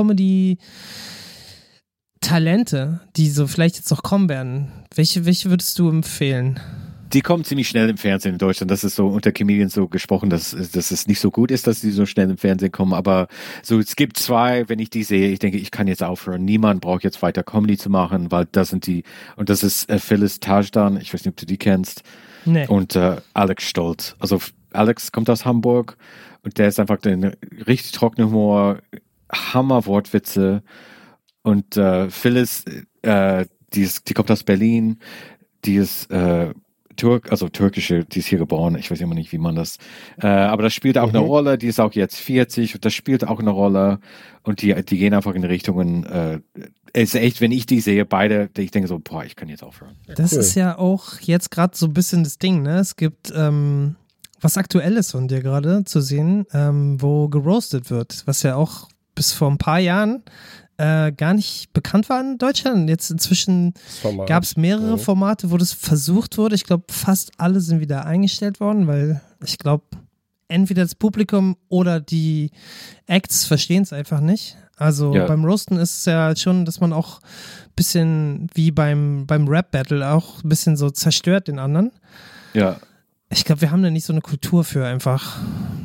D: Comedy-Talente, die so vielleicht jetzt noch kommen werden, welche, welche würdest du empfehlen?
B: Die kommen ziemlich schnell im Fernsehen in Deutschland. Das ist so unter Comedians so gesprochen, dass, dass es nicht so gut ist, dass die so schnell im Fernsehen kommen. Aber so, es gibt zwei, wenn ich die sehe, ich denke, ich kann jetzt aufhören. Niemand braucht jetzt weiter Comedy zu machen, weil das sind die, und das ist äh, Phyllis Tajdan, ich weiß nicht, ob du die kennst.
D: Nee.
B: Und äh, Alex Stolz. Also Alex kommt aus Hamburg und der ist einfach ein richtig trockener Humor, Hammer-Wortwitze. Und äh, Phyllis, äh, die, ist, die kommt aus Berlin, die ist äh, Türk, also türkische, die ist hier geboren, ich weiß immer nicht, wie man das, äh, aber das spielt auch mhm. eine Rolle, die ist auch jetzt vierzig und das spielt auch eine Rolle und die, die gehen einfach in Richtungen, äh, es ist echt, wenn ich die sehe, beide, ich denke so, boah, ich kann jetzt aufhören.
D: Das cool. ist ja auch jetzt gerade so ein bisschen das Ding, ne? Es gibt ähm, was Aktuelles von dir gerade zu sehen, ähm, wo geroastet wird, was ja auch bis vor ein paar Jahren Äh, gar nicht bekannt war in Deutschland. Jetzt inzwischen gab es mehrere mhm. Formate, wo das versucht wurde. Ich glaube, fast alle sind wieder eingestellt worden, weil ich glaube, entweder das Publikum oder die Acts verstehen es einfach nicht. Also ja. beim Roasten ist es ja schon, dass man auch ein bisschen wie beim, beim Rap-Battle auch ein bisschen so zerstört den anderen.
B: Ja.
D: Ich glaube, wir haben da nicht so eine Kultur für einfach.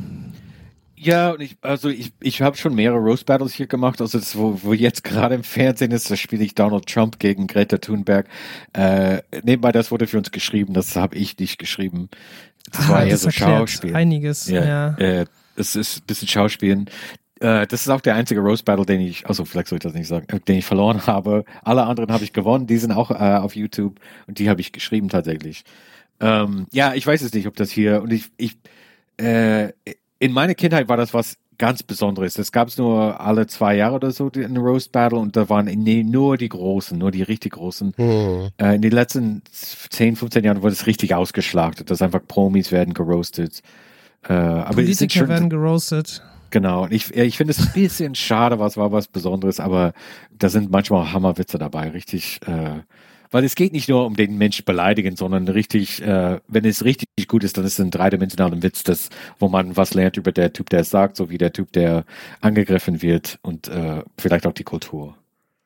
B: Ja, und ich, also ich, ich habe schon mehrere Roast Battles hier gemacht, also das, wo, wo jetzt gerade im Fernsehen ist, da spiele ich Donald Trump gegen Greta Thunberg. Äh, nebenbei, das wurde für uns geschrieben, das habe ich nicht geschrieben. Das ah, war eher das so Schauspiel.
D: Einiges, ja. ja.
B: Äh, das ist ein bisschen Schauspielen. Äh, das ist auch der einzige Roast Battle, den ich, also vielleicht soll ich das nicht sagen, den ich verloren habe. Alle anderen habe ich gewonnen, die sind auch äh, auf YouTube und die habe ich geschrieben tatsächlich. Ähm, ja, ich weiß es nicht, ob das hier, und ich, ich, äh, in meiner Kindheit war das was ganz Besonderes. Das gab es nur alle zwei Jahre oder so, in Roast Battle, und da waren nee, nur die Großen, nur die richtig Großen. Mhm. Äh, in den letzten zehn, fünfzehn Jahren wurde es richtig ausgeschlachtet, dass einfach Promis werden geroastet. Äh, aber
D: Politiker schon, werden geroastet.
B: Genau, und ich, ich finde es ein bisschen schade, was war was Besonderes, aber da sind manchmal Hammerwitze dabei, richtig, äh, weil es geht nicht nur um den Mensch beleidigen, sondern richtig, äh, wenn es richtig gut ist, dann ist es ein dreidimensionaler Witz, das, wo man was lernt über der Typ, der es sagt, so wie der Typ, der angegriffen wird, und äh, vielleicht auch die Kultur.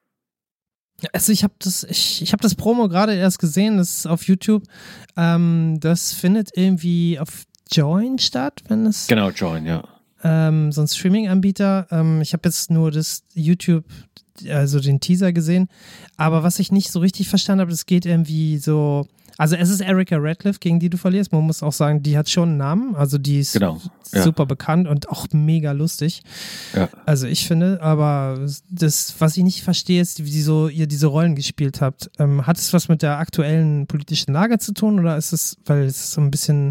D: Also ich habe das, ich, ich habe das Promo gerade erst gesehen, das ist auf YouTube. Ähm, das findet irgendwie auf Join statt, wenn es.
B: Genau, Join, ja.
D: Ähm, so ein Streaming-Anbieter. Ähm, ich habe jetzt nur das YouTube, also den Teaser gesehen. Aber was ich nicht so richtig verstanden habe, das geht irgendwie so. Also es ist Erika Radcliffe, gegen die du verlierst. Man muss auch sagen, die hat schon einen Namen. Also die ist
B: genau, ja.
D: super bekannt und auch mega lustig.
B: Ja.
D: Also ich finde, aber das, was ich nicht verstehe, ist, wie so, ihr diese Rollen gespielt habt. Ähm, hat es was mit der aktuellen politischen Lage zu tun oder ist es, weil es so ein bisschen.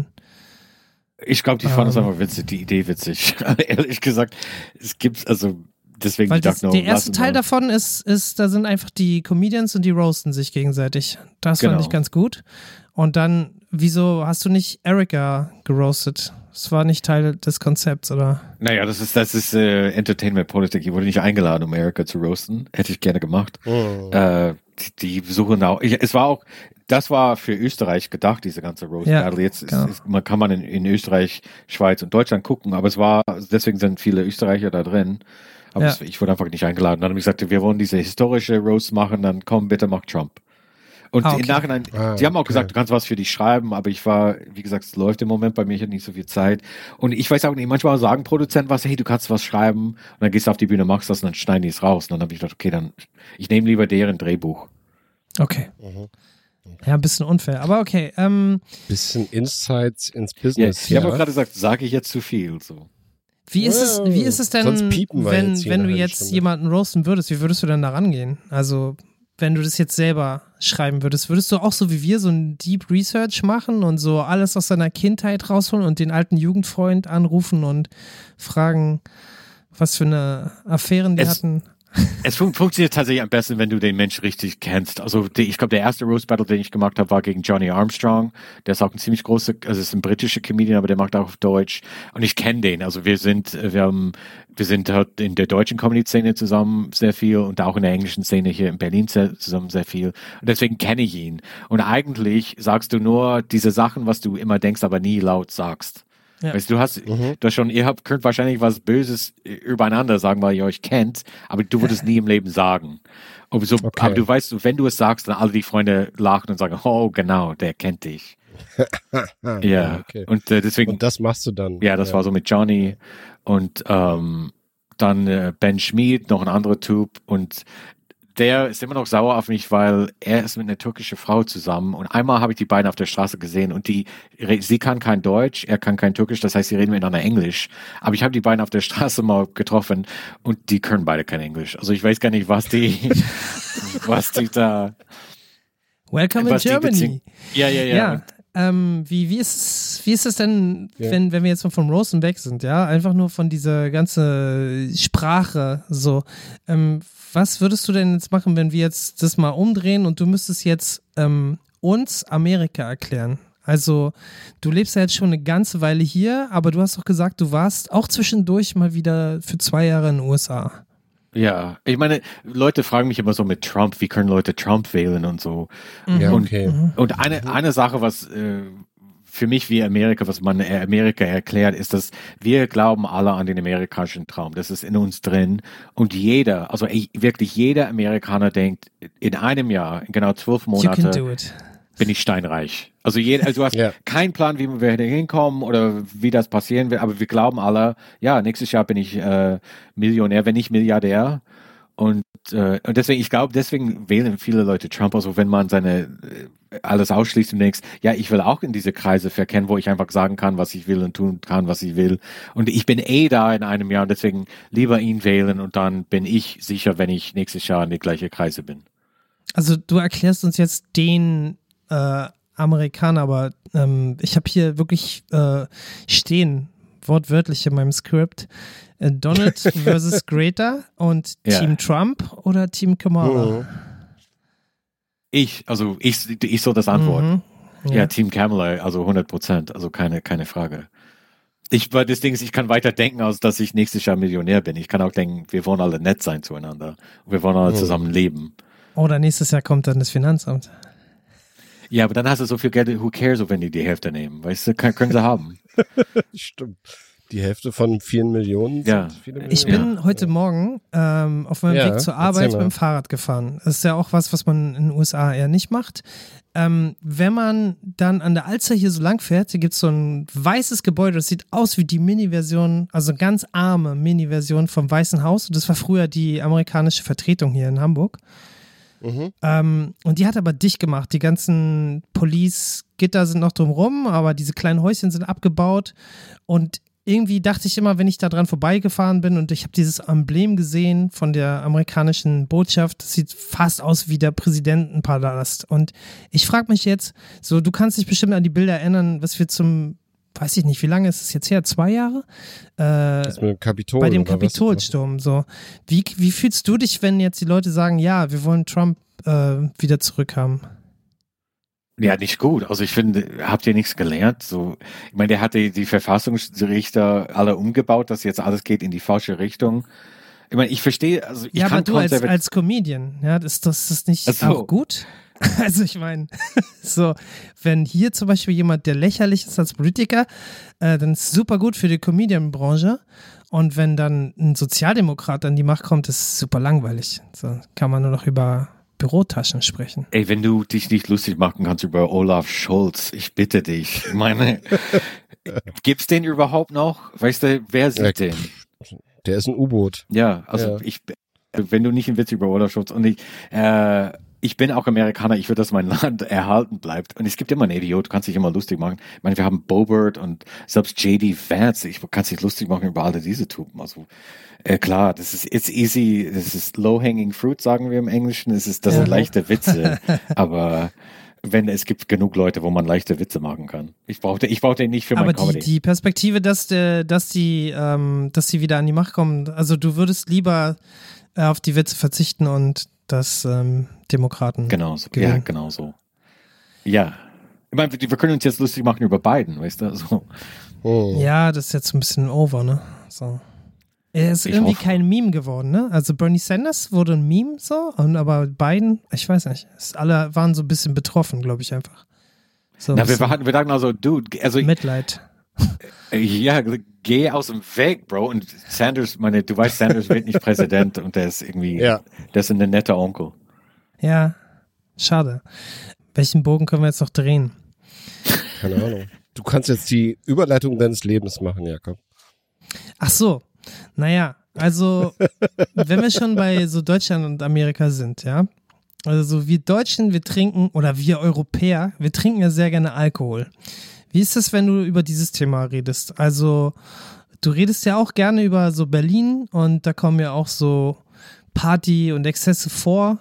B: Ich glaube, die ähm, fanden es einfach witzig, die Idee witzig. Ehrlich gesagt, es gibt, also deswegen
D: weil
B: ich dachte,
D: das, der erste Teil mal. davon ist, ist, da sind einfach die Comedians und die roasten sich gegenseitig. Das genau. fand ich ganz gut. Und dann, wieso hast du nicht Erika geroastet? Das war nicht Teil des Konzepts, oder?
B: Naja, das ist, das ist äh, Entertainment-Politik. Ich wurde nicht eingeladen, um Erika zu roasten. Hätte ich gerne gemacht. Oh. Äh, die, die suchen auch, ich, es war auch, das war für Österreich gedacht, diese ganze Roast ja, Battle. Jetzt genau. ist, ist, man kann man in, in Österreich, Schweiz und Deutschland gucken, aber es war, deswegen sind viele Österreicher da drin. Aber ja. es, ich wurde einfach nicht eingeladen. Dann haben ich gesagt, wir wollen diese historische Roast machen, dann komm, bitte mach Trump. Und ah, okay. im Nachhinein, ah, die haben auch okay. gesagt, du kannst was für dich schreiben, aber ich war, wie gesagt, es läuft im Moment bei mir, ich hatte nicht so viel Zeit. Und ich weiß auch nicht, manchmal sagen Produzenten was, hey, du kannst was schreiben, und dann gehst du auf die Bühne, machst das, und dann schneiden die es raus. Und dann habe ich gedacht, okay, dann, ich nehme lieber deren Drehbuch.
D: Okay. Mhm. Ja, ein bisschen unfair, aber okay. Ähm,
A: bisschen Insights ins Business.
B: Ja, ich habe auch gerade gesagt, sage ich jetzt zu viel, so.
D: Wie ist es, wie ist es denn, wenn, wenn du jetzt Stunde. jemanden roasten würdest, wie würdest du denn da rangehen? Also, wenn du das jetzt selber schreiben würdest, würdest du auch so wie wir so ein Deep Research machen und so alles aus deiner Kindheit rausholen und den alten Jugendfreund anrufen und fragen, was für eine Affären die es, hatten?
B: Es fun- funktioniert tatsächlich am besten, wenn du den Mensch richtig kennst. Also die, ich glaube, der erste Roast Battle, den ich gemacht habe, war gegen Johnny Armstrong. Der ist auch ein ziemlich großer, also ist ein britischer Comedian, aber der macht auch auf Deutsch. Und ich kenne den. Also wir sind, wir haben, wir sind halt in der deutschen Comedy-Szene zusammen sehr viel und auch in der englischen Szene hier in Berlin zusammen sehr viel. Und deswegen kenne ich ihn. Und eigentlich sagst du nur diese Sachen, was du immer denkst, aber nie laut sagst. Ja. Weißt, du hast mhm. das schon, ihr habt, könnt wahrscheinlich was Böses übereinander sagen, weil ihr euch kennt, aber du würdest nie im Leben sagen. Aber, so, okay. aber du weißt, wenn du es sagst, dann alle die Freunde lachen und sagen, oh genau, der kennt dich. Ja,
A: okay.
B: und äh, deswegen.
A: Und das machst du dann.
B: Ja, das
A: ja.
B: war so mit Johnny und ähm, dann äh, Ben Schmid, noch ein anderer Typ und der ist immer noch sauer auf mich, weil er ist mit einer türkischen Frau zusammen und einmal habe ich die beiden auf der Straße gesehen und die, sie kann kein Deutsch, er kann kein Türkisch, das heißt, sie reden miteinander Englisch, aber ich habe die beiden auf der Straße mal getroffen und die können beide kein Englisch. Also ich weiß gar nicht, was die, was die da...
D: Welcome in Germany.
B: Ja, ja, ja.
D: ja. Ähm, wie, wie, ist es, wie ist es denn, ja. wenn, wenn wir jetzt mal vom Roasten weg sind, ja? Einfach nur von dieser ganzen Sprache, so. Ähm, was würdest du denn jetzt machen, wenn wir jetzt das mal umdrehen und du müsstest jetzt ähm, uns Amerika erklären? Also, du lebst ja jetzt schon eine ganze Weile hier, aber du hast doch gesagt, du warst auch zwischendurch mal wieder für zwei Jahre in den U S A.
B: Ja, ich meine, Leute fragen mich immer so mit Trump, wie können Leute Trump wählen und so.
A: Ja,
B: und,
A: okay.
B: Und eine, eine Sache, was äh, für mich wie Amerika, was man Amerika erklärt, ist, dass wir glauben alle an den amerikanischen Traum. Das ist in uns drin. Und jeder, also wirklich jeder Amerikaner denkt, in einem Jahr, in genau zwölf Monate, bin ich steinreich. Also, jeder, also du hast yeah. keinen Plan, wie wir hinkommen oder wie das passieren wird, aber wir glauben alle, ja, nächstes Jahr bin ich äh, Millionär, wenn nicht Milliardär. Und, äh, und deswegen, ich glaube, deswegen wählen viele Leute Trump, also wenn man seine äh, alles ausschließt und denkst, ja, ich will auch in diese Kreise verkennen, wo ich einfach sagen kann, was ich will und tun kann, was ich will. Und ich bin eh da in einem Jahr und deswegen lieber ihn wählen und dann bin ich sicher, wenn ich nächstes Jahr in die gleiche Kreise bin. Also
D: du erklärst uns jetzt den äh, Amerikaner, aber ähm, ich habe hier wirklich äh, stehen, wortwörtlich in meinem Skript, äh, Donald versus Greta und ja. Team Trump oder Team Kamala?
B: Mhm. Ich, also ich, ich soll das antworten. Mhm. Ja. ja, Team Kamala, also hundert Prozent, also keine, keine Frage. Ich, weil das Ding ist, ich kann weiter denken, als dass ich nächstes Jahr Millionär bin. Ich kann auch denken, wir wollen alle nett sein zueinander. Wir wollen alle mhm. zusammen leben.
D: Oder nächstes Jahr kommt dann das Finanzamt.
B: Ja, aber dann hast du so viel Geld, who cares, wenn die die Hälfte nehmen? Weißt du, kann, können sie haben.
A: Stimmt. Die Hälfte von vielen Millionen.
B: Ja.
A: Viele Millionen.
D: Ich bin ja. heute Morgen ähm, auf meinem ja, Weg zur Arbeit mit dem Fahrrad gefahren. Das ist ja auch was, was man in den U S A eher nicht macht. Ähm, wenn man dann an der Alster hier so lang fährt, hier gibt es so ein weißes Gebäude, das sieht aus wie die Mini-Version, also ganz arme Mini-Version vom Weißen Haus. Und das war früher die amerikanische Vertretung hier in Hamburg. Mhm. Ähm, und die hat aber dicht gemacht. Die ganzen Police-Gitter sind noch drumrum, aber diese kleinen Häuschen sind abgebaut. Und irgendwie dachte ich immer, wenn ich da dran vorbeigefahren bin und ich habe dieses Emblem gesehen von der amerikanischen Botschaft, das sieht fast aus wie der Präsidentenpalast. Und ich frage mich jetzt, so, du kannst dich bestimmt an die Bilder erinnern, was wir zum, weiß ich nicht, wie lange ist es jetzt her? Zwei Jahre? Äh,
A: das mit dem Kapitol,
D: bei dem Kapitolsturm. So. Wie, wie fühlst du dich, wenn jetzt die Leute sagen, ja, wir wollen Trump äh, wieder zurückhaben?
B: Ja, nicht gut. Also ich finde, habt ihr nichts gelernt? So, ich meine, der hat die, die Verfassungsrichter alle umgebaut, dass jetzt alles geht in die falsche Richtung. Ich meine, ich verstehe, also ich
D: ja,
B: kann
D: aber du als, als Comedian, ja, ist das, das nicht so. Auch gut? Also ich meine, so, wenn hier zum Beispiel jemand, der lächerlich ist als Politiker, äh, dann ist es super gut für die Comedian-Branche. Und wenn dann ein Sozialdemokrat an die Macht kommt, ist es super langweilig. So kann man nur noch über Bürotaschen sprechen.
B: Ey, wenn du dich nicht lustig machen kannst über Olaf Scholz, ich bitte dich. Ich meine, gibt's den überhaupt noch? Weißt du, wer sieht den?
A: Der ist ein U-Boot.
B: Ja, also ja. ich, wenn du nicht einen Witz über Olaf Scholz und ich, äh, ich bin auch Amerikaner, ich will, dass mein Land erhalten bleibt. Und es gibt immer einen Idiot, du kannst dich immer lustig machen. Ich meine, wir haben Boebert und selbst J D Vance, ich kann sich lustig machen über alle diese Typen. Also äh, klar, das ist it's easy, das ist low-hanging fruit, sagen wir im Englischen. Das ist, das ja. sind leichte Witze. Aber wenn es gibt genug Leute, wo man leichte Witze machen kann. Ich brauchte, ich brauchte ihn nicht für mein Comedy.
D: Aber die, die Perspektive, dass, der, dass die, ähm, dass die wieder an die Macht kommen, also du würdest lieber äh, auf die Witze verzichten und das ähm, Demokraten.
B: Genau so. Ja, genau so. Ja. Ich meine, wir können uns jetzt lustig machen über Biden, weißt du? So.
A: Oh.
D: Ja, das ist jetzt ein bisschen over, ne? So. Er ist ich irgendwie hoffe. kein Meme geworden, ne? Also Bernie Sanders wurde ein Meme so, und aber Biden, ich weiß nicht, es, alle waren so ein bisschen betroffen, glaube ich einfach. So
B: Na, wir, wir dachten also, dude, also
D: Mitleid.
B: Ja, geh aus dem Weg, Bro. Und Sanders, meine, du weißt, Sanders wird nicht Präsident und der ist irgendwie,
A: ja.
B: der ist ein netter Onkel.
D: Ja, schade. Welchen Bogen können wir jetzt noch drehen?
A: Keine Ahnung. Du kannst jetzt die Überleitung deines Lebens machen, Jakob.
D: Ach so, naja, also wenn wir schon bei so Deutschland und Amerika sind, ja, also so wir Deutschen, wir trinken, oder wir Europäer, wir trinken ja sehr gerne Alkohol. Wie ist es, wenn du über dieses Thema redest? Also du redest ja auch gerne über so Berlin und da kommen ja auch so Party und Exzesse vor.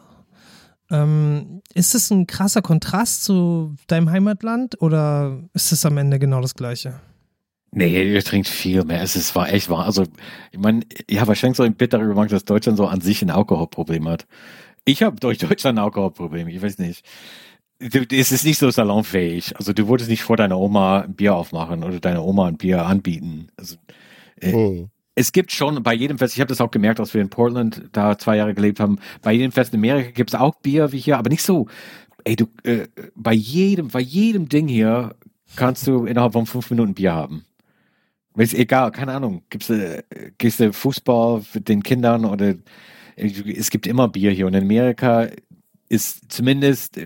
D: Ähm, ist das ein krasser Kontrast zu deinem Heimatland oder ist es am Ende genau das Gleiche?
B: Nee, ihr trinkt viel mehr. Es ist, war echt wahr. Also, ich meine, ja, wahrscheinlich so ein Bit darüber gemacht, dass Deutschland so an sich ein Alkoholproblem hat. Ich habe durch Deutschland ein Alkoholproblem, ich weiß nicht. Du, es ist nicht so salonfähig. Also du würdest nicht vor deiner Oma ein Bier aufmachen oder deiner Oma ein Bier anbieten. Also, äh, oh. Es gibt schon bei jedem Fest, ich habe das auch gemerkt, als wir in Portland da zwei Jahre gelebt haben, bei jedem Fest in Amerika gibt es auch Bier wie hier, aber nicht so, ey, du, äh, bei jedem, bei jedem Ding hier kannst du innerhalb von fünf Minuten Bier haben. Ist egal, keine Ahnung, gibt's, äh, gehst du Fußball mit den Kindern oder äh, es gibt immer Bier hier und in Amerika ist zumindest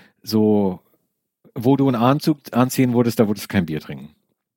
B: so, wo du einen Anzug anziehen würdest, da würdest du kein Bier trinken.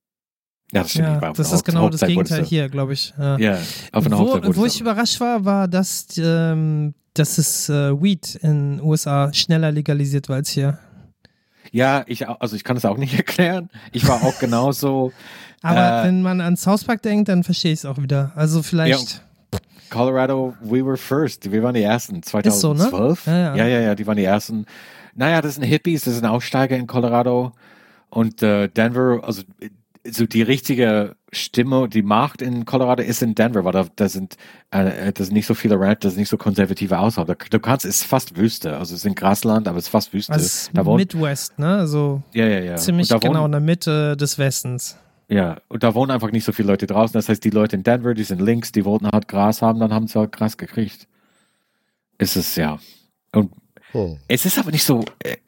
B: Ja, das stimmt.
D: Ja,
B: nicht.
D: das ist genau das Gegenteil hier, glaube ich. Ja,
B: ja auf einer
D: wo,
B: Hochzeit
D: wo ich überrascht war, war, dass, ähm, dass es äh, Weed in den U S A schneller legalisiert war als hier.
B: Ja, ich also ich kann das auch nicht erklären. Ich war auch genauso.
D: Aber
B: äh,
D: wenn man an South Park denkt, dann verstehe ich es auch wieder. Also vielleicht.
B: Ja, Colorado, we were first. Wir waren die Ersten. zwanzig zwölf.
D: Ist so, ne? Ja, ja.
B: ja, ja, ja, die waren die Ersten. Naja, das sind Hippies, das sind Aussteiger in Colorado. Und äh, Denver, also so die richtige Stimme, die Macht in Colorado ist in Denver, weil da, da sind äh, das sind nicht so viele Ranch, das ist nicht so konservative Aushalt. Du kannst, es ist fast Wüste, also es ist ein Grasland, aber es ist fast Wüste.
D: Also es ist
B: da wohnt,
D: Midwest, ne? Also
B: ja, ja, ja.
D: ziemlich
B: genau
D: wohnen, in der Mitte des Westens.
B: Ja, und da wohnen einfach nicht so viele Leute draußen. Das heißt, die Leute in Denver, die sind links, die wollten halt Gras haben, dann haben sie halt Gras gekriegt. Es ist, ja. Und oh. Es ist aber nicht so,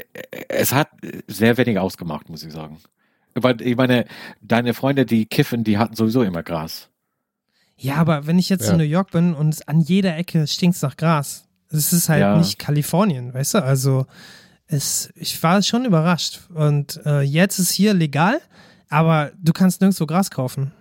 B: es hat sehr wenig ausgemacht, muss ich sagen. Weil, ich meine, deine Freunde, die kiffen, die hatten sowieso immer Gras.
D: Ja, aber wenn ich jetzt ja. in New York bin und an jeder Ecke stinkt es nach Gras, es ist halt ja. nicht Kalifornien, weißt du? Also, es, ich war schon überrascht. Und äh, jetzt ist hier legal, aber du kannst nirgendwo Gras kaufen.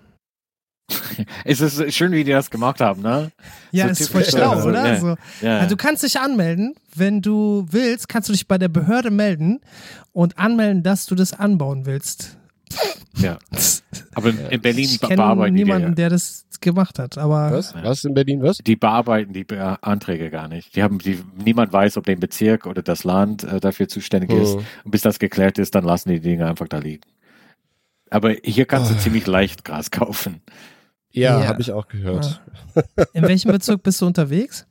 B: Es ist schön, wie die das gemacht haben, ne?
D: Ja,
B: so
D: ist voll schlau,
B: so,
D: oder?
B: Ja.
D: Also,
B: ja.
D: also, du kannst dich anmelden, wenn du willst, kannst du dich bei der Behörde melden und anmelden, dass du das anbauen willst.
B: Ja, aber in Berlin
D: ich kenne niemanden, die, der das gemacht hat. Aber
A: was? Was in Berlin? Was?
B: Die bearbeiten die Be- Anträge gar nicht. Die haben, die, niemand weiß, ob der Bezirk oder das Land äh, dafür zuständig oh. ist. Und bis das geklärt ist, dann lassen die Dinge einfach da liegen. Aber hier kannst du oh. ziemlich leicht Gras kaufen.
A: Ja, ja. habe ich auch gehört.
D: Ja. In welchem Bezirk bist du unterwegs?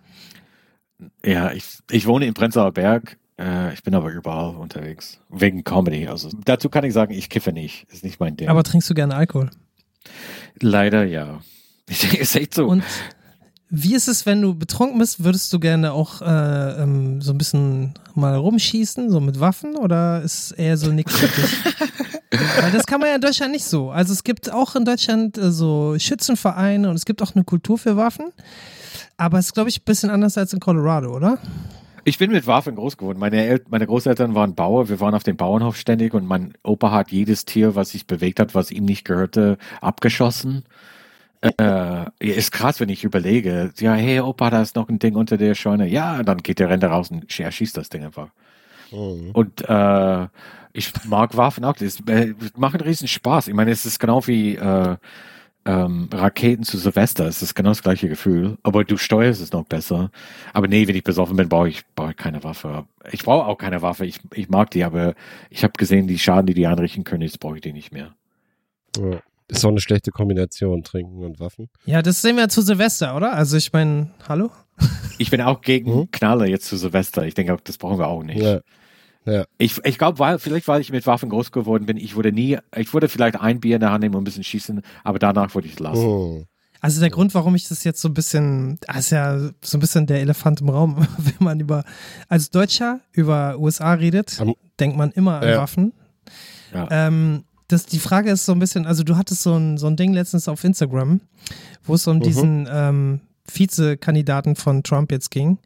B: Ja, ich, ich wohne in Prenzlauer Berg. Äh, ich bin aber überall unterwegs. Wegen Comedy. Also dazu kann ich sagen, ich kiffe nicht. Ist nicht mein Ding.
D: Aber trinkst du gerne Alkohol?
B: Leider ja. Ist echt so.
D: Und wie ist es, wenn du betrunken bist? Würdest du gerne auch äh, ähm, so ein bisschen mal rumschießen, so mit Waffen? Oder ist eher so nichts für dich? Weil das kann man ja in Deutschland nicht so. Also es gibt auch in Deutschland äh, so Schützenvereine und es gibt auch eine Kultur für Waffen. Aber es ist, glaube ich, ein bisschen anders als in Colorado, oder?
B: Ich bin mit Waffen groß geworden. Meine, El- meine Großeltern waren Bauer. Wir waren auf dem Bauernhof ständig und mein Opa hat jedes Tier, was sich bewegt hat, was ihm nicht gehörte, abgeschossen. Äh, ist krass, wenn ich überlege. Ja, hey Opa, da ist noch ein Ding unter der Scheune. Ja, dann geht der Renner raus und er schießt das Ding einfach. Mhm. Und äh, ich mag Waffen auch. Das äh, macht einen riesen Spaß. Ich meine, es ist genau wie äh, ähm, Raketen zu Silvester. Es ist genau das gleiche Gefühl. Aber du steuerst es noch besser. Aber nee, wenn ich besoffen bin, brauche ich, brauche ich keine Waffe. Ich brauche auch keine Waffe. Ich, ich mag die, aber ich habe gesehen, die Schaden, die die anrichten können, jetzt brauche ich die nicht mehr.
A: Ja. Ist auch eine schlechte Kombination, Trinken und Waffen.
D: Ja, das sehen wir zu Silvester, oder? Also ich meine, hallo?
B: Ich bin auch gegen mhm. Knaller jetzt zu Silvester. Ich denke, das brauchen wir auch nicht.
A: Ja. Ja.
B: Ich, ich glaube, weil, vielleicht weil ich mit Waffen groß geworden bin, ich würde nie, ich würde vielleicht ein Bier in der Hand nehmen und ein bisschen schießen, aber danach würde ich es lassen.
A: Oh.
D: Also der Grund, warum ich das jetzt so ein bisschen, das ist ja so ein bisschen der Elefant im Raum, wenn man über, als Deutscher über U S A redet, um, denkt man immer an
A: ja.
D: Waffen.
B: Ja.
D: Ähm, das, die Frage ist so ein bisschen, also du hattest so ein, so ein Ding letztens auf Instagram, wo es um mhm. diesen ähm, Vizekandidaten von Trump jetzt ging.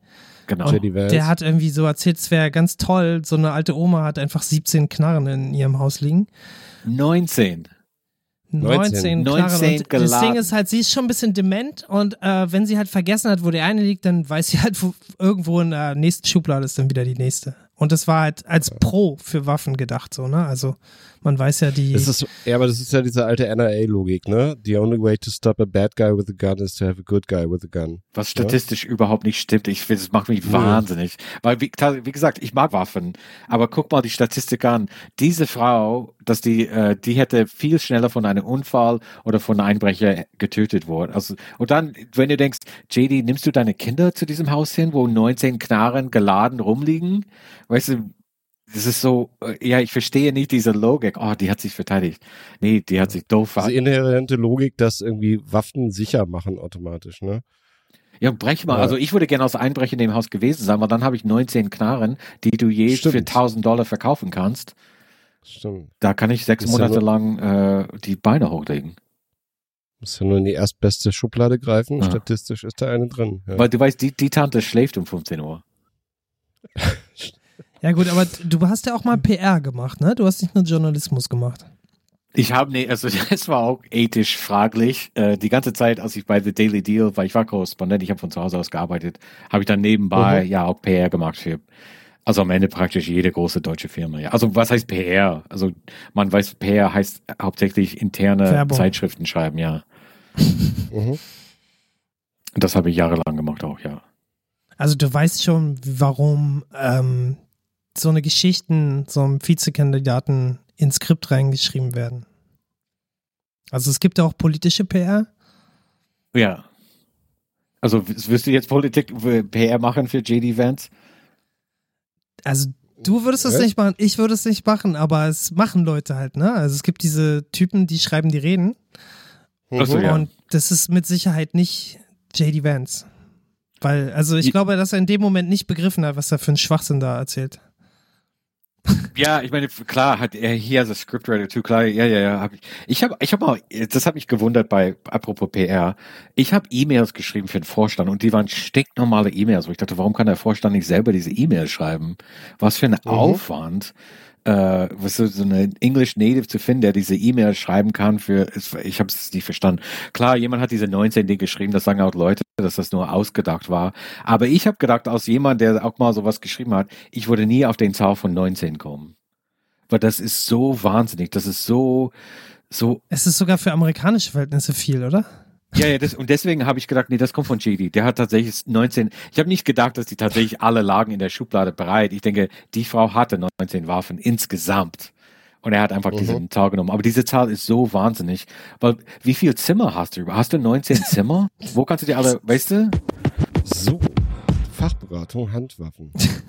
B: Genau.
A: J D Vance.
D: Der hat irgendwie so erzählt, es wäre ganz toll, so eine alte Oma hat einfach siebzehn Knarren in ihrem Haus liegen.
B: neunzehn.
D: neunzehn, Knarren.
B: neunzehn
D: Und das
B: geladen.
D: Ding ist halt, sie ist schon ein bisschen dement und äh, wenn sie halt vergessen hat, wo der eine liegt, dann weiß sie halt, wo, irgendwo in der nächsten Schublade ist dann wieder die nächste. Und das war halt als Pro für Waffen gedacht, so, ne? Also man weiß ja die.
A: Das ist, ja, aber das ist ja diese alte N R A-Logik, ne? The only way to stop a bad guy with a gun is to have a good guy with a gun.
B: Was statistisch ja? überhaupt nicht stimmt. Ich finde, das macht mich wahnsinnig. Weil, wie, wie gesagt, ich mag Waffen, aber guck mal die Statistik an. Diese Frau, dass die, äh, die hätte viel schneller von einem Unfall oder von einem Einbrecher getötet worden. Also, und dann, wenn du denkst, J D, nimmst du deine Kinder zu diesem Haus hin, wo neunzehn Knarren geladen rumliegen? Weißt du, das ist so, ja, ich verstehe nicht diese Logik. Oh, die hat sich verteidigt. Nee, die hat sich doof
A: Diese inhärente Logik, dass irgendwie Waffen sicher machen automatisch, ne?
B: Ja, brech mal.
A: Ja.
B: Also ich würde gerne als Einbrecher in dem Haus gewesen sein, weil dann habe ich neunzehn Knarren, die du je
A: Stimmt.
B: für tausend Dollar verkaufen kannst.
A: Stimmt.
B: Da kann ich sechs
A: Ist ja
B: Monate
A: nur-
B: lang äh, die Beine hochlegen.
A: Muss ja nur in die erstbeste Schublade greifen.
B: Ja.
A: Statistisch ist da eine drin. Ja.
B: Weil du weißt, die, die Tante schläft um fünfzehn Uhr.
D: Ja gut, aber du hast ja auch mal P R gemacht, ne? Du hast nicht nur Journalismus gemacht.
B: Ich habe, nee, also das war auch ethisch fraglich. Äh, die ganze Zeit, als ich bei The Daily Deal, weil ich war Korrespondent, ich habe von zu Hause aus gearbeitet, habe ich dann nebenbei
A: Mhm.
B: ja auch P R gemacht für, also am Ende praktisch jede große deutsche Firma. Ja. Also was heißt P R? Also man weiß, P R heißt hauptsächlich interne
D: Werbung.
B: Zeitschriften schreiben, ja.
A: Mhm.
B: Und das habe ich jahrelang gemacht auch, ja.
D: Also du weißt schon, warum ähm, so eine Geschichten, so einem Vizekandidaten ins Skript reingeschrieben werden. Also es gibt ja auch politische P R.
B: Ja. Also w- wirst du jetzt Politik, w- P R machen für J D Vance?
D: Also du würdest das
A: Was?
D: nicht machen, ich würde es nicht machen, aber es machen Leute halt, ne? Also es gibt diese Typen, die schreiben die Reden
B: Ach so,
A: Mhm.
B: ja.
D: und das ist mit Sicherheit nicht J D Vance. Weil, also ich
B: Je-
D: glaube, dass er in dem Moment nicht begriffen hat, was er für einen Schwachsinn da erzählt.
B: Ja, ich meine, klar, hat er hier als Scriptwriter too, klar, ja, ja, ja. Hab ich ich habe ich hab mal, das hat mich gewundert bei, apropos P R, ich habe E-Mails geschrieben für den Vorstand und die waren stinknormale E-Mails, wo ich dachte, warum kann der Vorstand nicht selber diese E-Mails schreiben? Was für ein Aufwand, äh, was so, so eine English Native zu finden, der diese E-Mails schreiben kann für, ich habe es nicht verstanden. Klar, jemand hat diese neunzehn Ding geschrieben, das sagen auch Leute, dass das nur ausgedacht war. Aber ich habe gedacht, aus jemand, der auch mal sowas geschrieben hat, ich würde nie auf den Zahl von neunzehn kommen. Weil das ist so wahnsinnig, das ist so, so,
D: Es ist sogar für amerikanische Verhältnisse viel, oder?
B: ja, ja, das, und deswegen habe ich gedacht, nee, das kommt von J D. Der hat tatsächlich neunzehn, ich habe nicht gedacht, dass die tatsächlich alle lagen in der Schublade bereit. Ich denke, die Frau hatte neunzehn Waffen insgesamt. Und er hat einfach
A: Mhm.
B: diese Zahl genommen. Aber diese Zahl ist so wahnsinnig. Weil, wie viel Zimmer hast du? Hast du neunzehn Zimmer? Wo kannst du die alle, weißt du?
A: So, Fachberatung, Handwaffen.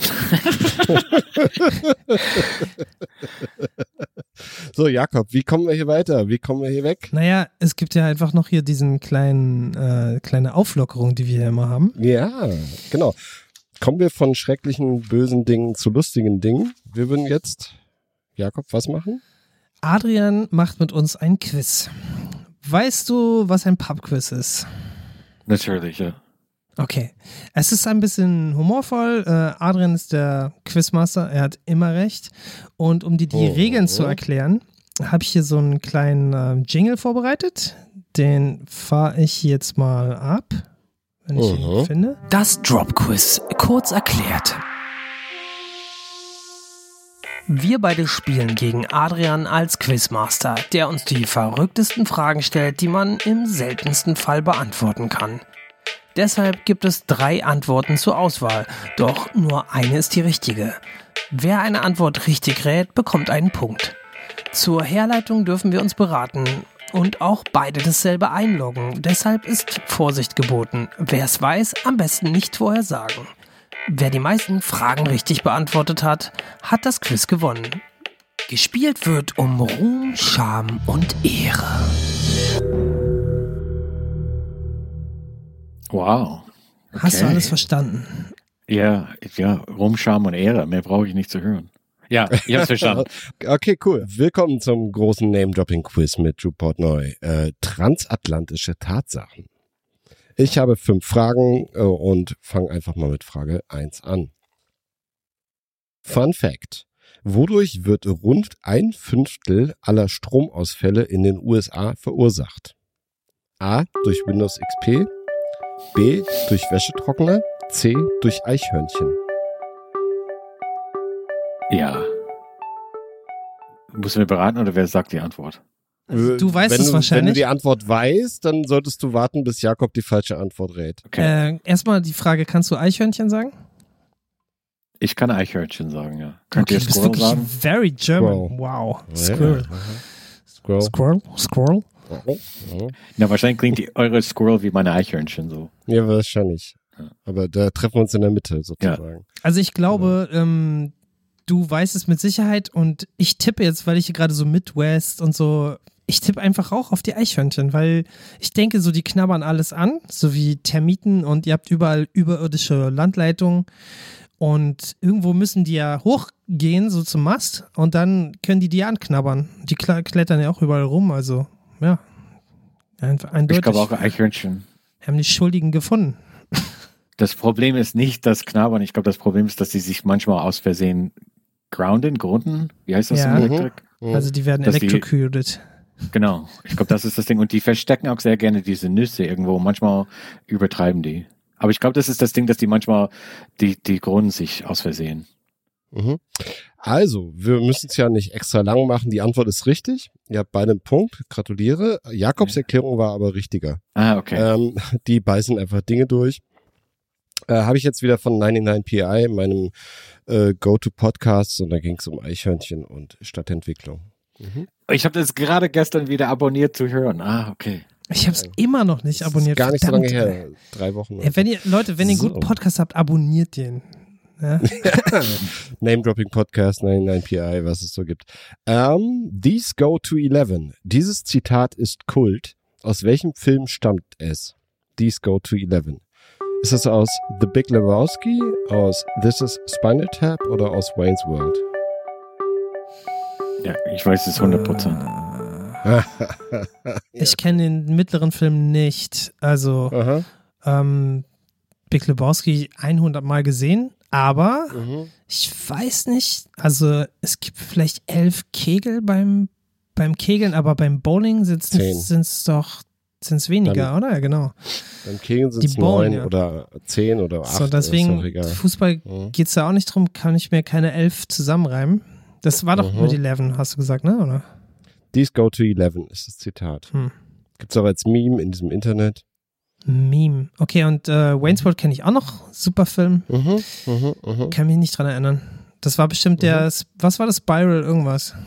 A: So, Jakob, wie kommen wir hier weiter? Wie kommen wir hier weg?
D: Naja, es gibt ja einfach noch hier diesen kleinen, äh, kleine Auflockerung, die wir hier immer haben.
A: Ja, genau. Kommen wir von schrecklichen, bösen Dingen zu lustigen Dingen. Wir würden jetzt, Jakob, was machen?
D: Adrian macht mit uns ein Quiz. Weißt du, was ein Pub-Quiz ist?
B: Natürlich, ja.
D: Okay. Es ist ein bisschen humorvoll. Äh, Adrian ist der Quizmaster. Er hat immer recht. Und um dir die
A: Oh.
D: Regeln zu erklären, habe ich hier so einen kleinen äh, Jingle vorbereitet. Den fahre ich jetzt mal ab, wenn ich ihn
A: Mhm.
D: finde.
H: Das Drop-Quiz, kurz erklärt. Wir beide spielen gegen Adrian als Quizmaster, der uns die verrücktesten Fragen stellt, die man im seltensten Fall beantworten kann. Deshalb gibt es drei Antworten zur Auswahl, doch nur eine ist die richtige. Wer eine Antwort richtig rät, bekommt einen Punkt. Zur Herleitung dürfen wir uns beraten und auch beide dasselbe einloggen. Deshalb ist Vorsicht geboten. Wer es weiß, am besten nicht vorher sagen. Wer die meisten Fragen richtig beantwortet hat, hat das Quiz gewonnen. Gespielt wird um Ruhm, Scham und Ehre.
B: Wow.
D: Hast du
B: Okay.
D: alles verstanden?
B: Ja, ja, Ruhm, Scham und Ehre. Mehr brauche ich nicht zu hören. Ja, ich hab's verstanden.
A: Okay, cool. Willkommen zum großen Name-Dropping-Quiz mit Drew Portnoy. Äh, transatlantische Tatsachen. Ich habe fünf Fragen äh, und fange einfach mal mit Frage eins an. Fun Fact. Wodurch wird rund ein Fünftel aller Stromausfälle in den U S A verursacht? A. Durch Windows X P. B. Durch Wäschetrockner. C. Durch Eichhörnchen.
B: Ja. Müssen wir beraten oder wer sagt die Antwort?
D: Also, du weißt
A: wenn
D: es
A: du,
D: wahrscheinlich.
A: Wenn du die Antwort weißt, dann solltest du warten, bis Jakob die falsche Antwort rät.
B: Okay.
D: Äh, erstmal die Frage, kannst du Eichhörnchen sagen?
B: Ich kann Eichhörnchen sagen, ja. Könnt
D: Okay,
B: ihr
D: du bist
B: Squirrel
D: wirklich
B: sagen?
D: very German.
A: Squirrel.
D: Wow.
A: Ja,
D: Squirrel.
A: aha. Squirrel.
D: Squirrel. Squirrel.
A: Ja.
B: Na, wahrscheinlich klingt die, eure Squirrel wie meine Eichhörnchen so.
A: Ja, wahrscheinlich.
B: Ja.
A: Aber da treffen wir uns in der Mitte sozusagen.
D: Also ich glaube, ähm, du weißt es mit Sicherheit und ich tippe jetzt, weil ich hier gerade so Midwest und so, ich tippe einfach auch auf die Eichhörnchen, weil ich denke, so die knabbern alles an, so wie Termiten und ihr habt überall überirdische Landleitungen und irgendwo müssen die ja hochgehen, so zum Mast und dann können die die anknabbern. Die kle- klettern ja auch überall rum, also ja, einfach eindeutig.
B: Ich glaube auch Eichhörnchen.
D: Haben die Schuldigen gefunden.
B: Das Problem ist nicht das Knabbern. Ich glaube, das Problem ist, dass sie sich manchmal aus Versehen grounden, grunden. Wie heißt das
D: Ja.
B: in Elektrik?
D: Also die werden
B: Dass die-
D: electrocuted.
B: Genau. Ich glaube, das ist das Ding. Und die verstecken auch sehr gerne diese Nüsse irgendwo. Manchmal übertreiben die. Aber ich glaube, das ist das Ding, dass die manchmal, die, die grunden sich aus Versehen.
A: Mhm. Also, wir müssen es ja nicht extra lang machen. Die Antwort ist richtig. Ihr habt beide einen Punkt. Gratuliere. Jakobs Erklärung war aber richtiger.
B: Ah, okay.
A: Ähm, die beißen einfach Dinge durch. Äh, Habe ich jetzt wieder von neunundneunzig Pi, meinem äh, Go-To-Podcast, und da ging es um Eichhörnchen und Stadtentwicklung. Mhm.
B: Ich habe das gerade gestern wieder abonniert zu hören. Ah, okay.
D: Ich habe es immer noch nicht
A: Das
D: abonniert.
A: ist gar nicht
D: verdammt,
A: so lange
D: ey.
A: her. Drei Wochen.
D: Ey, wenn ihr, Leute, wenn ihr einen
A: So.
D: guten Podcast habt, abonniert den. Ja?
A: Name-Dropping Podcast, neunundneunzig Pi, was es so gibt. Um, These go to eleven. Dieses Zitat ist Kult. Aus welchem Film stammt es? These go to eleven. Ist das aus The Big Lebowski, aus This is Spinal Tap oder aus Wayne's World?
B: Ja, ich weiß es hundert Prozent.
D: Ich kenne den mittleren Film nicht. Also,
A: Aha.
D: ähm, Big Lebowski hundert Mal gesehen, aber
A: Mhm.
D: ich weiß nicht, also es gibt vielleicht elf Kegel beim, beim Kegeln, aber beim Bowling sind
A: Zehn.
D: es doch sind's weniger,
A: Beim-
D: oder? Ja, genau.
A: Beim Kegeln sind
D: Die
A: es
D: Bowlen,
A: neun
D: ja.
A: oder zehn oder acht.
D: So,
A: ist
D: deswegen,
A: doch egal.
D: Fußball
A: Mhm.
D: geht es da auch nicht drum, kann ich mir keine elf zusammenreimen. Das war doch
A: Mhm.
D: mit elf, hast du gesagt, ne? Oder?
A: These go to eleven ist das Zitat.
D: Hm.
A: Gibt's auch als Meme in diesem Internet.
D: Meme. Okay, und äh, Wayne's World kenne ich auch noch. Super Film.
A: Mhm, mhm, mhm.
D: Kann mich nicht dran erinnern. Das war bestimmt der, was war das? Spiral irgendwas?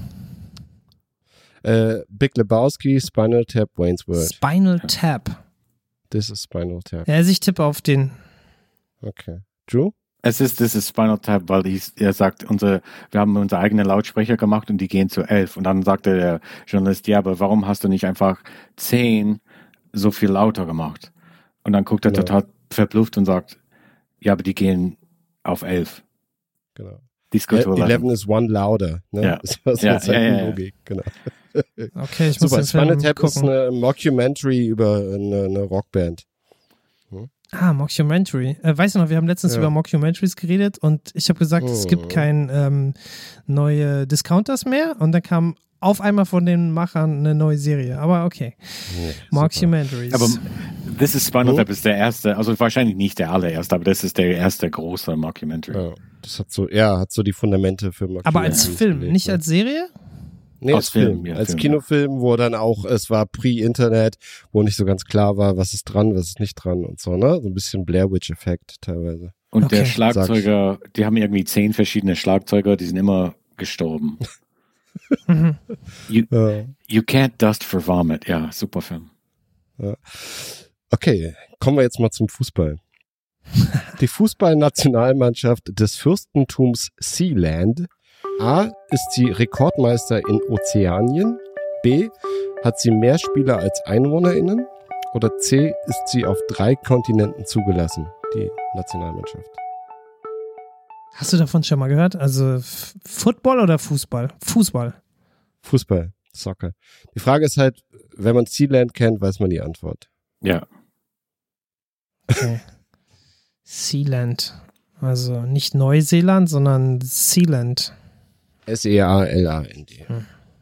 A: Äh, Big Lebowski, Spinal Tap, Wayne's World.
D: Spinal Tap.
A: This is Spinal Tap.
D: Ja, also ich tippe auf den.
A: Okay. Drew?
B: Es ist, das ist Spinal Tap, weil hieß, er sagt, unsere, wir haben unsere eigenen Lautsprecher gemacht und die gehen zu elf. Und dann sagte der Journalist, ja, aber warum hast du nicht einfach zehn so viel lauter gemacht? Und dann guckt er
A: Genau.
B: total verblüfft und sagt, ja, aber die gehen auf elf.
A: Genau.
B: Die go to eleven.
A: eleven is one louder. Ne?
B: Ja.
A: Das war so
B: Ja,
A: seine
B: ja, ja, ja.
A: Logik. Genau.
D: Okay, ich muss
A: Super.
D: den Film
A: Spinal Tap ist
D: gucken.
A: eine Mockumentary über eine, eine Rockband.
D: Ah, Mockumentary. Äh, weißt du noch, wir haben letztens
A: Ja.
D: über Mockumentaries geredet und ich habe gesagt, es
A: Oh.
D: gibt kein ähm, neue Discounters mehr und dann kam auf einmal von den Machern eine neue Serie. Aber okay.
A: Nee,
D: Mockumentaries.
B: Aber This is Spinal
A: Oh.
B: Tap ist der erste, also wahrscheinlich nicht der allererste, aber das ist der erste große Mockumentary.
A: Ja, das hat so, ja, hat so die Fundamente für
D: Aber als
A: Mockumentaries
D: Film,
A: gelegt,
D: nicht
A: ne?
D: als Serie?
A: Nee,
B: Aus
A: als Film.
B: Film, ja,
A: als
B: Film,
A: Kinofilm, wo dann auch, es war Pre-Internet, wo nicht so ganz klar war, was ist dran, was ist nicht dran und so, ne? So ein bisschen Blair Witch-Effekt teilweise.
B: Und
D: Okay.
B: der Schlagzeuger, die haben irgendwie zehn verschiedene Schlagzeuger, die sind immer gestorben.
D: Mhm.
B: You,
A: Ja.
B: you can't dust for vomit. Ja, super Film.
A: Okay, kommen wir jetzt mal zum Fußball. Die Fußballnationalmannschaft des Fürstentums Sealand. A. Ist sie Rekordmeister in Ozeanien. B. Hat sie mehr Spieler als EinwohnerInnen. Oder C. Ist sie auf drei Kontinenten zugelassen, die Nationalmannschaft.
D: Hast du davon schon mal gehört? Also F- Football oder Fußball? Fußball.
A: Fußball, Soccer. Die Frage ist halt, wenn man Sealand kennt, weiß man die Antwort.
B: Ja.
D: Okay. Sealand. Also nicht Neuseeland, sondern Sealand.
A: S E A L A N D.
D: Hm.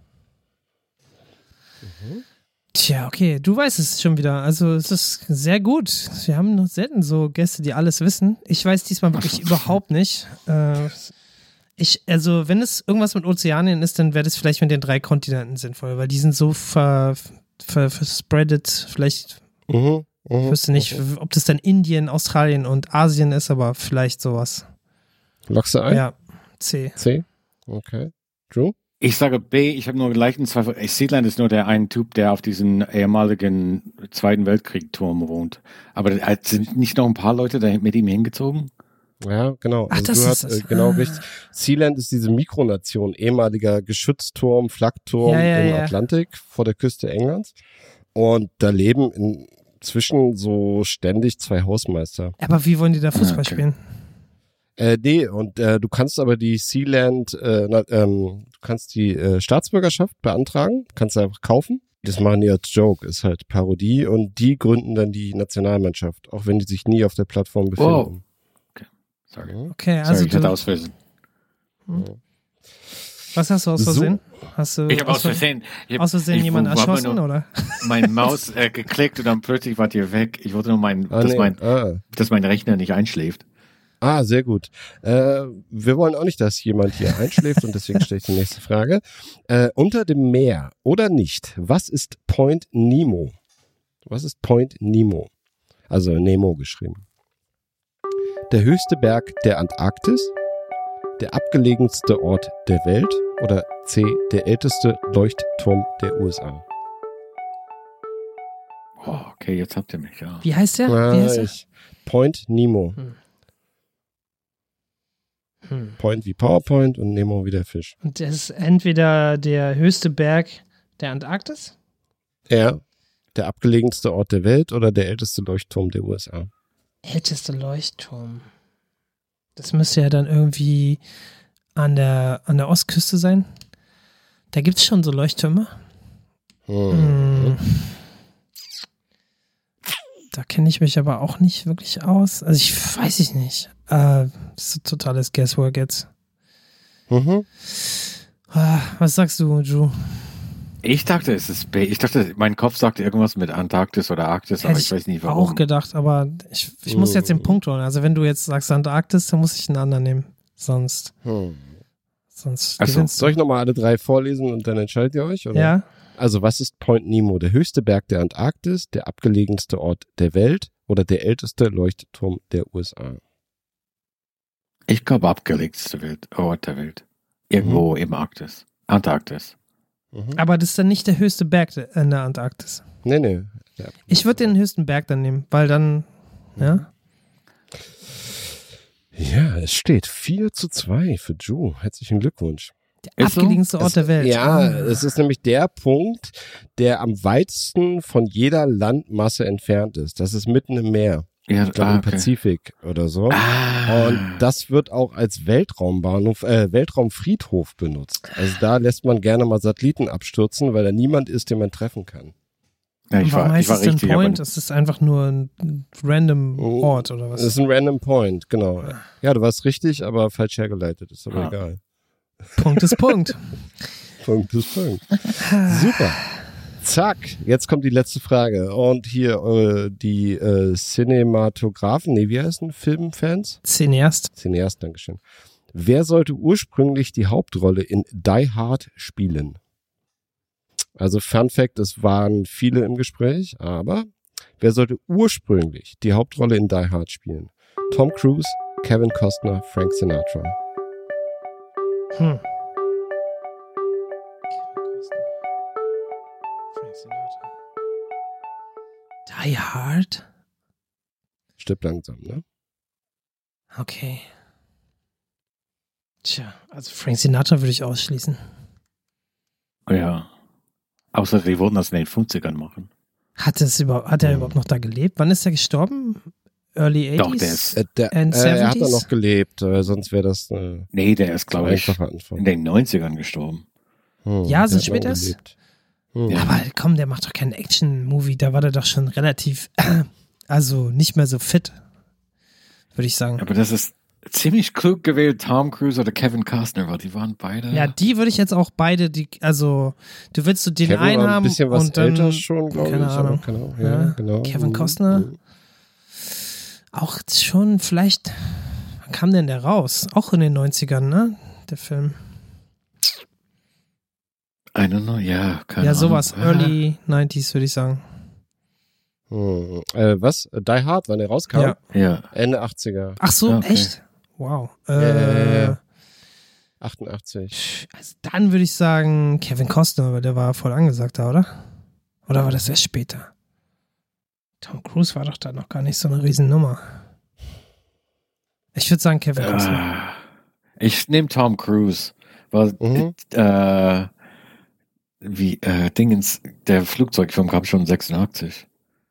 D: Mhm. Tja, okay, du weißt es schon wieder. Also es ist sehr gut. Wir haben noch selten so Gäste, die alles wissen. Ich weiß diesmal wirklich überhaupt nicht. Äh, ich, also wenn es irgendwas mit Ozeanien ist, dann wäre das vielleicht mit den drei Kontinenten sinnvoll, weil die sind so ver, ver, verspreadet. Vielleicht,
A: Mhm. Mhm.
D: ich wüsste nicht,
A: Mhm.
D: ob das dann Indien, Australien und Asien ist, aber vielleicht sowas.
A: Lockst du ein?
D: Ja, C.
A: C? Okay. Drew?
B: Ich sage B, ich habe nur leichten Zweifel. Sealand ist nur der ein Typ, der auf diesem ehemaligen Zweiten Weltkrieg-Turm wohnt. Aber äh, sind nicht noch ein paar Leute da mit ihm hingezogen?
A: Ja, genau.
D: Ach,
A: Also
D: das
A: du
D: ist
A: hast
D: das.
A: äh, genau
D: Ah.
A: richtig. Sealand ist diese Mikronation, ehemaliger Geschützturm, Flakturm
D: Ja, ja,
A: im
D: ja.
A: Atlantik vor der Küste Englands. Und da leben inzwischen so ständig zwei Hausmeister.
D: Aber wie wollen die da Fußball
B: Okay.
D: spielen?
A: Äh, nee, und äh, du kannst aber die Sealand, äh, na, ähm, du kannst die äh, Staatsbürgerschaft beantragen, kannst du einfach kaufen. Das machen die als Joke, ist halt Parodie und die gründen dann die Nationalmannschaft, auch wenn die sich nie auf der Plattform befinden.
B: Wow. Sorry.
A: Ja.
D: Okay,
B: Sorry,
D: also
B: ich hatte
D: du,
B: aus Versehen.
D: was hast du aus
A: So.
D: Versehen? Hast du
B: Ich habe aus
D: Ver-
B: Versehen, ich hab,
D: aus Versehen
B: ich
D: jemanden
B: hab
D: erschossen,
B: nur
D: oder?
B: Mein Maus äh, geklickt und dann plötzlich wart ihr weg. Ich wollte nur mein,
A: Ah,
B: dass,
A: nee.
B: mein
A: ah.
B: dass mein Rechner nicht einschläft.
A: ah, sehr gut. Äh, wir wollen auch nicht, dass jemand hier einschläft und deswegen stelle ich die nächste Frage. Äh, unter dem Meer oder nicht, was ist Point Nemo? Was ist Point Nemo? Also Nemo geschrieben. Der höchste Berg der Antarktis, der abgelegenste Ort der Welt oder C, der älteste Leuchtturm der U S A?
B: Oh, okay, jetzt habt ihr mich, ja.
D: Wie heißt der? Wie
A: Ah,
D: heißt der?
A: ich, Point Nemo.
D: Hm.
A: Point wie PowerPoint und Nemo wie der Fisch.
D: Und das ist entweder der höchste Berg der Antarktis?
A: Er, der abgelegenste Ort der Welt oder der älteste Leuchtturm der U S A?
D: Älteste Leuchtturm. Das müsste ja dann irgendwie an der, an der Ostküste sein. Da gibt es schon so Leuchttürme.
A: Hm.
D: Hm. Da kenne ich mich aber auch nicht wirklich aus. Also ich weiß ich nicht. Äh, das ist totales Guesswork jetzt.
A: Mhm.
D: Ah, was sagst du, Drew?
B: Ich dachte, es ist B. Ich dachte, mein Kopf sagte irgendwas mit Antarktis oder Arktis, aber
D: Hätte
B: ich weiß nicht warum.
D: auch gedacht, aber ich, ich muss jetzt den Punkt holen. Also wenn du jetzt sagst Antarktis, dann muss ich einen anderen nehmen. Sonst,
A: Hm.
D: sonst
B: Ach so.
D: gewinnst
A: Soll ich nochmal alle drei vorlesen und dann entscheidet ihr euch?
D: du.
A: Oder?
D: Ja,
A: Also was ist Point Nemo? Der höchste Berg der Antarktis, der abgelegenste Ort der Welt oder der älteste Leuchtturm der U S A?
B: Ich glaube, abgelegteste Welt, Ort der Welt. Irgendwo
A: Mhm.
B: im Arktis. Antarktis.
A: Mhm.
D: aber das ist dann nicht der höchste Berg de- in der Antarktis.
A: Nee, nee. Ja.
D: Ich würde den höchsten Berg dann nehmen, weil dann, ja.
A: Ja, es steht vier zu zwei für Joe. Herzlichen Glückwunsch.
D: Der
B: Ist so?
D: abgelegenste Ort
A: Es-
D: der Welt.
A: Ja,
D: Ah.
A: es ist nämlich der Punkt, der am weitesten von jeder Landmasse entfernt ist. Das ist mitten im Meer.
B: Ja,
A: Ich glaube
B: ah,
A: im
B: okay.
A: Pazifik oder so.
B: Ah.
A: Und das wird auch als Weltraumbahnhof, äh, Weltraumfriedhof benutzt. Also da lässt man gerne mal Satelliten abstürzen, weil da niemand ist, den man treffen kann.
B: Ja, ich
D: Und warum
B: war, ich
D: heißt
B: war
D: es denn
B: richtig,
D: Point?
B: aber
D: Das ist einfach nur ein random
A: Oh,
D: Ort oder
A: Das
D: was?
A: ist ein Random Point, genau. Ja, du warst richtig, aber falsch hergeleitet. Ist aber
B: Ah.
A: egal.
D: Punkt ist Punkt.
A: Punkt ist Punkt. Super. Zack, jetzt kommt die letzte Frage. Und hier äh, die äh, Cinematografen, nee, wie heißen Filmfans?
D: Cineast.
A: Cineast, Dankeschön. Wer sollte ursprünglich die Hauptrolle in Die Hard spielen? Also Fun Fact, es waren viele im Gespräch, aber wer sollte ursprünglich die Hauptrolle in Die Hard spielen? Tom Cruise, Kevin Costner, Frank Sinatra.
D: Hm. Die Hard?
A: Stirb langsam, ne?
D: Okay. Tja, also Frank Sinatra würde ich ausschließen.
B: ja. Außer die wollten das in den fünfzigern machen.
D: Hat, es über, hat er
A: Hm.
D: überhaupt noch da gelebt? Wann ist er gestorben? Early
B: Doch,
D: eighties?
B: der ist,
A: Äh, der,
D: And
A: äh, er hat da
D: seventies?
A: noch gelebt, äh, sonst wäre das äh,
B: nee, der ist, glaube ich,
A: einfacher Antwort.
B: in den neunzigern gestorben.
A: Hm,
D: Ja, so
A: der hat
D: spät
A: noch
D: ist?
A: gelebt. Hm.
B: Ja.
D: Aber komm, der macht doch keinen Action-Movie. Da war der doch schon relativ Also nicht mehr so fit, würde ich sagen.
B: Aber das ist ziemlich klug gewählt, Tom Cruise oder Kevin Costner, weil die waren beide.
D: Ja, die würde ich jetzt auch beide, die, also du willst so den
A: Kevin
D: einen
A: war ein
D: haben
A: bisschen was
D: und dann,
A: älter schon, glaube
D: keine
A: ich.
D: Ahnung.
A: Genau, ja,
D: Ja,
A: genau.
D: Kevin
A: Mhm.
D: Costner,
A: Mhm.
D: auch schon vielleicht, wann kam denn der raus? Auch in den neunzigern, ne? Der Film.
B: I don't know, ja, keine
D: Ja,
B: Ahnung.
D: sowas,
B: Ah.
D: Early nineties würde ich sagen.
A: Hm. Äh, was? Die Hard, wann der rauskam?
D: Ja.
B: Ja.
A: Ende achtziger.
D: Ach so,
B: Okay.
D: echt? Wow. Äh,
A: Ja, ja, ja, ja. achtundachtzig.
D: Also dann würde ich sagen Kevin Costner, weil der war voll angesagt da, oder? Oder war das erst später? Tom Cruise war doch da noch gar nicht so eine Riesennummer. Ich würde sagen Kevin Costner.
B: Ah. Ich nehme Tom Cruise, weil
A: Mhm.
B: äh, wie äh, Dingens, der Flugzeugfilm kam schon sechsundachtzig.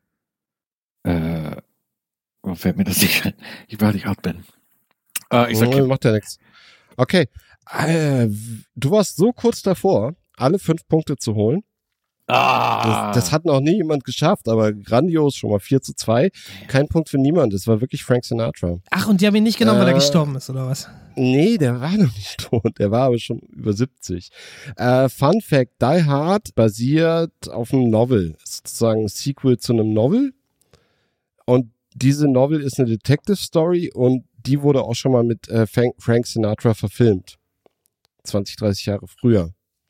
B: Äh, wo fällt mir das nicht ein? Ich war nicht alt bin. Äh, ich sag,
A: Oh, macht ja nichts. Okay. Äh, du warst so kurz davor, alle fünf Punkte zu holen.
B: ah,
A: Das, das hat noch nie jemand geschafft, aber grandios, schon mal vier zu zwei. Kein Punkt für niemand. Das war wirklich Frank Sinatra.
D: Ach, und die haben ihn nicht genommen, weil er
A: Äh,
D: gestorben ist, oder was?
A: Nee, der war noch nicht tot. Der war aber schon über siebzig. Äh, Fun Fact, Die Hard basiert auf einem Novel. Ist sozusagen ein Sequel zu einem Novel. Und diese Novel ist eine Detective Story und die wurde auch schon mal mit äh, Frank, Frank Sinatra verfilmt. zwanzig, dreißig Jahre früher.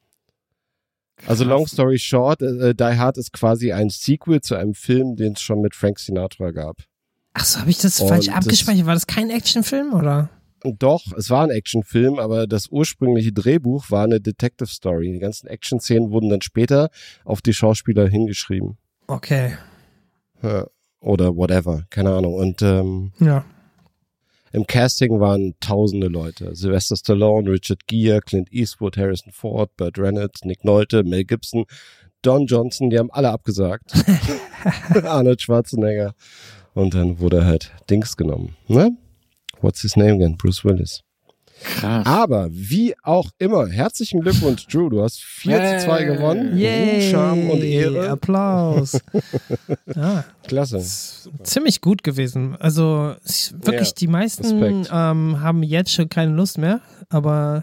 A: Also long story short, äh, Die Hard ist quasi ein Sequel zu einem Film, den es schon mit Frank Sinatra gab.
D: Ach so, habe ich das
A: Und
D: falsch
A: das-
D: abgespeichert? War das kein Actionfilm, oder?
A: Und doch, es war ein Actionfilm, aber das ursprüngliche Drehbuch war eine Detective Story. Die ganzen Action-Szenen wurden dann später auf die Schauspieler hingeschrieben.
D: Okay,
A: Ja, oder whatever, keine Ahnung. Und ähm,
D: ja.
A: im Casting waren tausende Leute. Sylvester Stallone, Richard Gere, Clint Eastwood, Harrison Ford, Burt Reynolds, Nick Nolte, Mel Gibson, Don Johnson, die haben alle abgesagt. Arnold Schwarzenegger. Und dann wurde halt Dings genommen. Ne? What's his name again? Bruce Willis.
B: krass.
A: Aber wie auch immer, herzlichen Glückwunsch, Drew. Du hast vier
B: Yay.
A: zu zwei gewonnen.
D: Yay,
A: Ruhm, Scham und Ehre.
D: Applaus. Ja,
A: Klasse.
D: ziemlich gut gewesen. Also es- wirklich,
A: Ja,
D: die meisten
A: Respekt.
D: ähm, haben jetzt schon keine Lust mehr, aber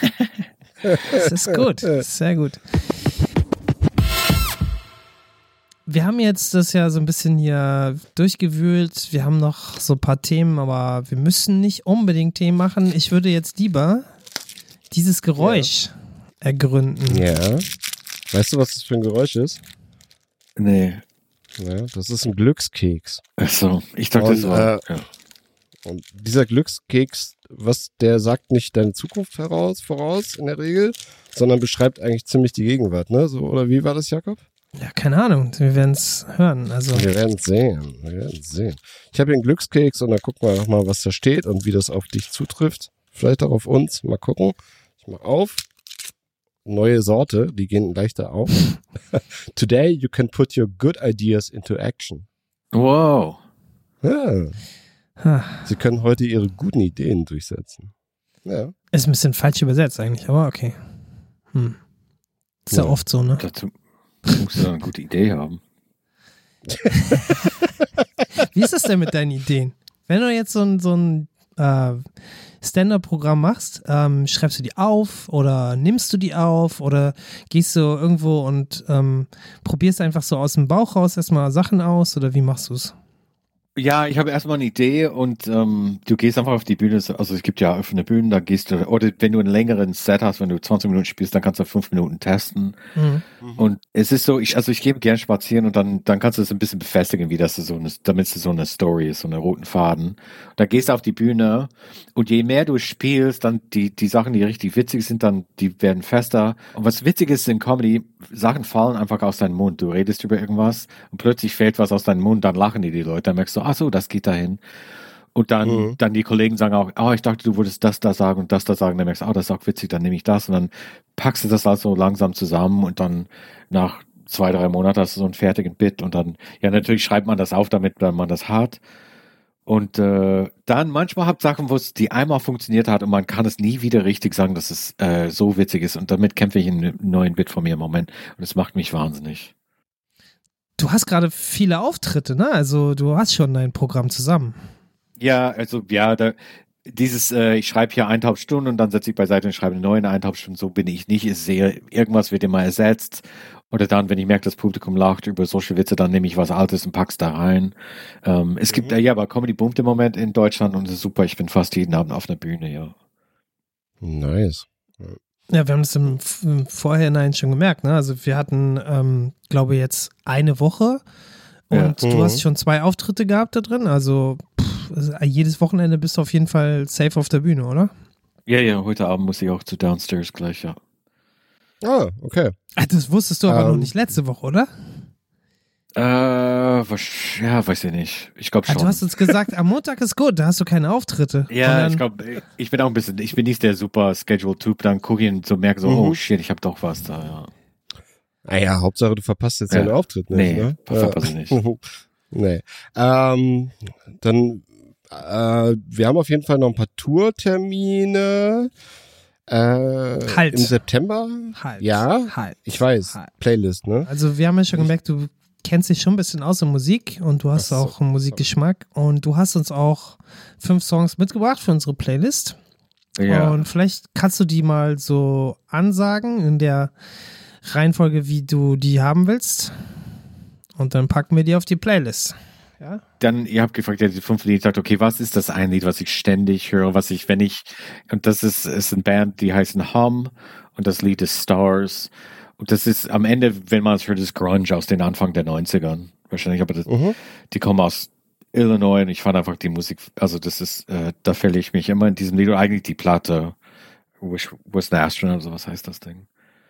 D: es ist gut, sehr gut. Wir haben jetzt das ja so ein bisschen hier durchgewühlt. Wir haben noch so ein paar Themen, aber wir müssen nicht unbedingt Themen machen. Ich würde jetzt lieber dieses Geräusch ergründen.
A: Ja. Weißt du, was das für ein Geräusch ist?
B: Nee.
A: Ja, das ist ein Glückskeks.
B: Achso, ich dachte, das
A: Und,
B: war.
A: äh,
B: ja.
A: Und dieser Glückskeks, was der sagt nicht deine Zukunft heraus, voraus in der Regel, sondern beschreibt eigentlich ziemlich die Gegenwart, ne? So, oder wie war das, Jakob?
D: Ja, keine Ahnung. Wir werden es hören. Also
A: Wir werden sehen. Wir werden sehen. Ich habe hier einen Glückskeks und dann gucken wir nochmal, was da steht und wie das auf dich zutrifft. Vielleicht auch auf uns. Mal gucken. Ich mach auf. Neue Sorte, die gehen leichter auf. Today you can put your good ideas into action.
B: Wow.
A: Ja.
D: ha,
A: Sie können heute ihre guten Ideen durchsetzen. Ja.
D: ist ein bisschen falsch übersetzt eigentlich, aber okay. Hm. Ist ja,
A: Ja.
D: oft so, ne?
B: Dazu musst du doch eine gute Idee haben.
D: Wie ist das denn mit deinen Ideen? Wenn du jetzt so ein, so ein äh, Stand-Up-Programm machst, ähm, schreibst du die auf oder nimmst du die auf oder gehst du irgendwo und ähm, probierst einfach so aus dem Bauch raus erstmal Sachen aus oder wie machst du es?
B: Ja, ich habe erstmal eine Idee und ähm, du gehst einfach auf die Bühne, also es gibt ja offene Bühnen, da gehst du, oder wenn du einen längeren Set hast, wenn du zwanzig Minuten spielst, dann kannst du fünf Minuten testen.
D: Mhm.
B: Und es ist so, ich, also ich gehe gern spazieren und dann, dann kannst du es ein bisschen befestigen, wie das so eine, damit es so eine Story ist, so einen roten Faden. Da gehst du auf die Bühne und je mehr du spielst, dann die, die Sachen, die richtig witzig sind, dann, die werden fester. Und was witzig ist in Comedy, Sachen fallen einfach aus deinem Mund. Du redest über irgendwas und plötzlich fällt was aus deinem Mund, dann lachen die die Leute, dann merkst du, ach so, das geht dahin. Und dann,
A: Mhm.
B: dann die Kollegen sagen auch, oh, ich dachte, du würdest das da sagen und das da sagen. Dann merkst du, oh, das ist auch witzig, dann nehme ich das. Und dann packst du das also langsam zusammen und dann nach zwei, drei Monaten hast du so einen fertigen Bit. Und dann, ja, natürlich schreibt man das auf, damit man das hat. Und äh, dann manchmal habt Sachen, wo es die einmal funktioniert hat und man kann es nie wieder richtig sagen, dass es äh, so witzig ist. Und damit kämpfe ich einen neuen Bit von mir im Moment. Und es macht mich wahnsinnig.
D: Du hast gerade viele Auftritte, ne? Also du hast schon dein Programm zusammen.
B: Ja, also ja, da, dieses, äh, ich schreibe hier eineinhalb Stunden und dann setze ich beiseite und schreibe eine neue eineinhalb Stunden. So bin ich nicht. Ich sehe, irgendwas wird immer ersetzt. Oder dann, wenn ich merke, das Publikum lacht über solche Witze, dann nehme ich was Altes und pack's da rein. Ähm, es mhm. gibt, äh, ja, aber Comedy boomt im Moment in Deutschland und es ist super. Ich bin fast jeden Abend auf einer Bühne, ja.
A: Nice.
D: Ja, wir haben das im, im Vorhinein schon gemerkt, ne? Also wir hatten, ähm, glaube ich, jetzt eine Woche und ja. du mhm. hast schon zwei Auftritte gehabt da drin. Also, pff, also jedes Wochenende bist du auf jeden Fall safe auf der Bühne, oder?
B: Ja, ja, heute Abend muss ich auch zu Downstairs gleich, ja.
A: Ah, okay.
D: Ach, das wusstest du aber um, noch nicht letzte Woche, oder?
B: Äh, was, ja, weiß ich nicht. Ich glaube schon.
D: Ah, du hast uns gesagt, am Montag ist gut, da hast du keine Auftritte.
B: Ja, ich glaube, ich bin auch ein bisschen, ich bin nicht der super Schedule-Typ, dann gucke ich und so merke so, mhm. oh shit, ich habe doch was da, ja.
A: Naja, Hauptsache du verpasst jetzt ja. deinen Auftritt nicht,
B: nee,
A: ne?
B: Nee, verpasse ich nicht.
A: nee. Ähm, dann, äh, wir haben auf jeden Fall noch ein paar Tourtermine. Äh,
D: halt.
A: Im September?
D: Halt.
A: Ja,
D: halt.
A: ich weiß.
D: Halt.
A: Playlist, ne?
D: Also wir haben ja schon gemerkt, du kennst dich schon ein bisschen aus in Musik und du hast so. auch einen Musikgeschmack und du hast uns auch fünf Songs mitgebracht für unsere Playlist. Ja. Und vielleicht kannst du die mal so ansagen in der Reihenfolge, wie du die haben willst. Und dann packen wir die auf die Playlist. Ja?
B: Dann, ihr habt gefragt, ja, die fünf Lieder, ich dachte, okay, was ist das ein Lied, was ich ständig höre, was ich, wenn ich, und das ist, ist eine Band, die heißen Hum und das Lied ist Stars und das ist am Ende, wenn man es hört, ist Grunge aus den Anfang der neunzigern. Wahrscheinlich, aber das, mhm. die kommen aus Illinois und ich fand einfach die Musik, also das ist, äh, da verliere ich mich immer in diesem Lied, oder eigentlich die Platte, Wish Was an Astronaut, so was heißt das Ding.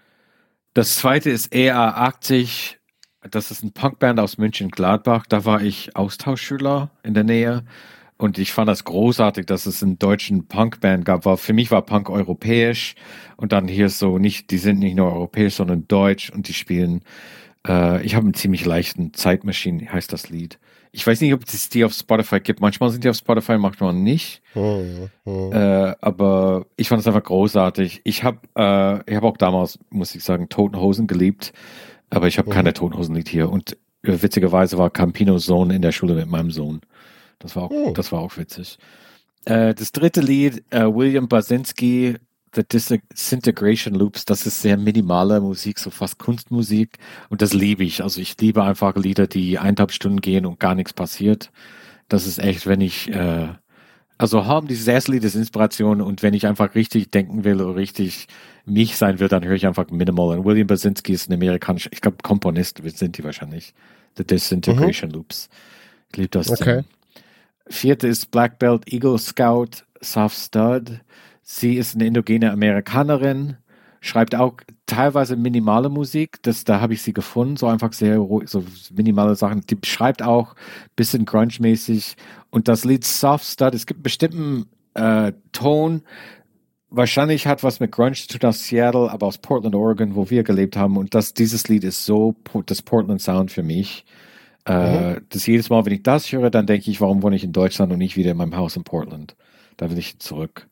B: Das zweite ist E A achtzig. Das ist eine Punkband aus München-Gladbach. Da war ich Austauschschüler in der Nähe. Und ich fand das großartig, dass es einen deutschen Punkband gab. Weil für mich war Punk europäisch. Und dann hier so nicht, die sind nicht nur europäisch, sondern deutsch. Und die spielen, äh, ich habe einen ziemlich leichten Zeitmaschine, heißt das Lied. Ich weiß nicht, ob es die auf Spotify gibt. Manchmal sind die auf Spotify, manchmal nicht. Hm, hm. Äh, aber ich fand es einfach großartig. Ich habe äh, ich hab auch damals, muss ich sagen, Toten Hosen geliebt. Aber ich habe mhm. keine Toten Hosen-Lied hier. Und äh, witzigerweise war Campinos Sohn in der Schule mit meinem Sohn. Das war auch, oh. das war auch witzig. Äh, das dritte Lied, äh, William Basinski, The Disintegration Loops, das ist sehr minimale Musik, so fast Kunstmusik. Und das liebe ich. Also ich liebe einfach Lieder, die eineinhalb Stunden gehen und gar nichts passiert. Das ist echt, wenn ich, äh, also haben dieses erste Lied ist Inspiration und wenn ich einfach richtig denken will oder richtig mich sein will, dann höre ich einfach Minimal. Und William Basinski ist ein amerikanischer, ich glaube Komponist sind die wahrscheinlich. The Disintegration mhm. Loops. Ich liebe das.
A: Okay.
B: Vierte ist Black Belt Eagle Scout, Soft Stud. Sie ist eine indogene Amerikanerin, schreibt auch teilweise minimale Musik, das, da habe ich sie gefunden, so einfach sehr so minimale Sachen. Die schreibt auch ein bisschen grunge-mäßig und das Lied Soft Stud, es gibt einen bestimmten äh, Ton, wahrscheinlich hat was mit Grunge zu tun aus Seattle, aber aus Portland, Oregon, wo wir gelebt haben und das, dieses Lied ist so das Portland Sound für mich. Äh, mhm. Das jedes Mal, wenn ich das höre, dann denke ich, warum wohne ich in Deutschland und nicht wieder in meinem Haus in Portland? Da will ich zurück.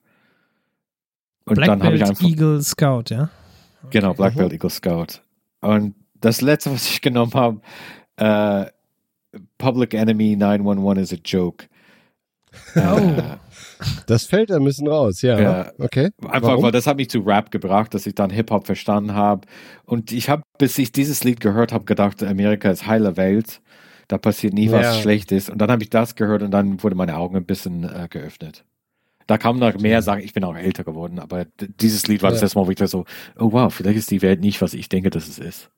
B: Und
D: Black
B: dann habe ich einfach
D: Eagle Scout, ja?
B: Okay. Genau, Black Belt Eagle Scout. Und das letzte, was ich genommen habe, äh, Public Enemy neun eins eins is a joke.
A: Oh. Äh, das fällt ein bisschen raus, ja. ja. Okay.
B: Einfach, Warum? Weil das hat mich zu Rap gebracht, dass ich dann Hip-Hop verstanden habe. Und ich habe, bis ich dieses Lied gehört habe, gedacht, Amerika ist heile Welt. Da passiert nie was ja. Schlechtes. Und dann habe ich das gehört und dann wurde meine Augen ein bisschen äh, geöffnet. Da kamen noch mehr Sachen, ich bin auch älter geworden, aber dieses Lied war ja. das erste Mal, wo ich so, oh wow, vielleicht ist die Welt nicht, was ich denke, dass es ist.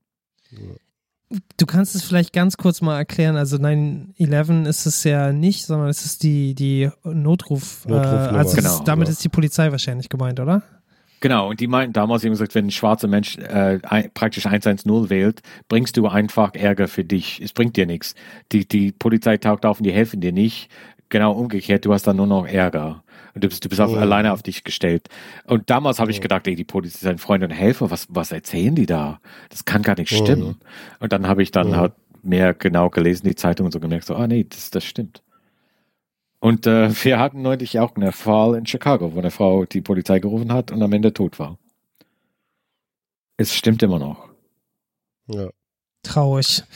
D: Du kannst es vielleicht ganz kurz mal erklären, also neun elf ist es ja nicht, sondern es ist die, die Notruf, äh, also genau, ist, damit ja. ist die Polizei wahrscheinlich gemeint, oder?
B: Genau, und die meinten damals, die haben gesagt, wenn ein schwarzer Mensch äh, ein, praktisch eins eins null wählt, bringst du einfach Ärger für dich, es bringt dir nichts. Die, die Polizei taucht auf und die helfen dir nicht. Genau umgekehrt, du hast dann nur noch Ärger. Und du bist, du bist auf, oh. alleine auf dich gestellt. Und damals habe oh. ich gedacht, ey, die Polizei sind Freunde und Helfer, was, was erzählen die da? Das kann gar nicht stimmen. Oh. Und dann habe ich dann oh. halt mehr genau gelesen, die Zeitung und so gemerkt, so, ah nee, das, das stimmt. Und äh, wir hatten neulich auch einen Fall in Chicago, wo eine Frau die Polizei gerufen hat und am Ende tot war. Es stimmt immer noch.
A: Ja.
D: Traurig.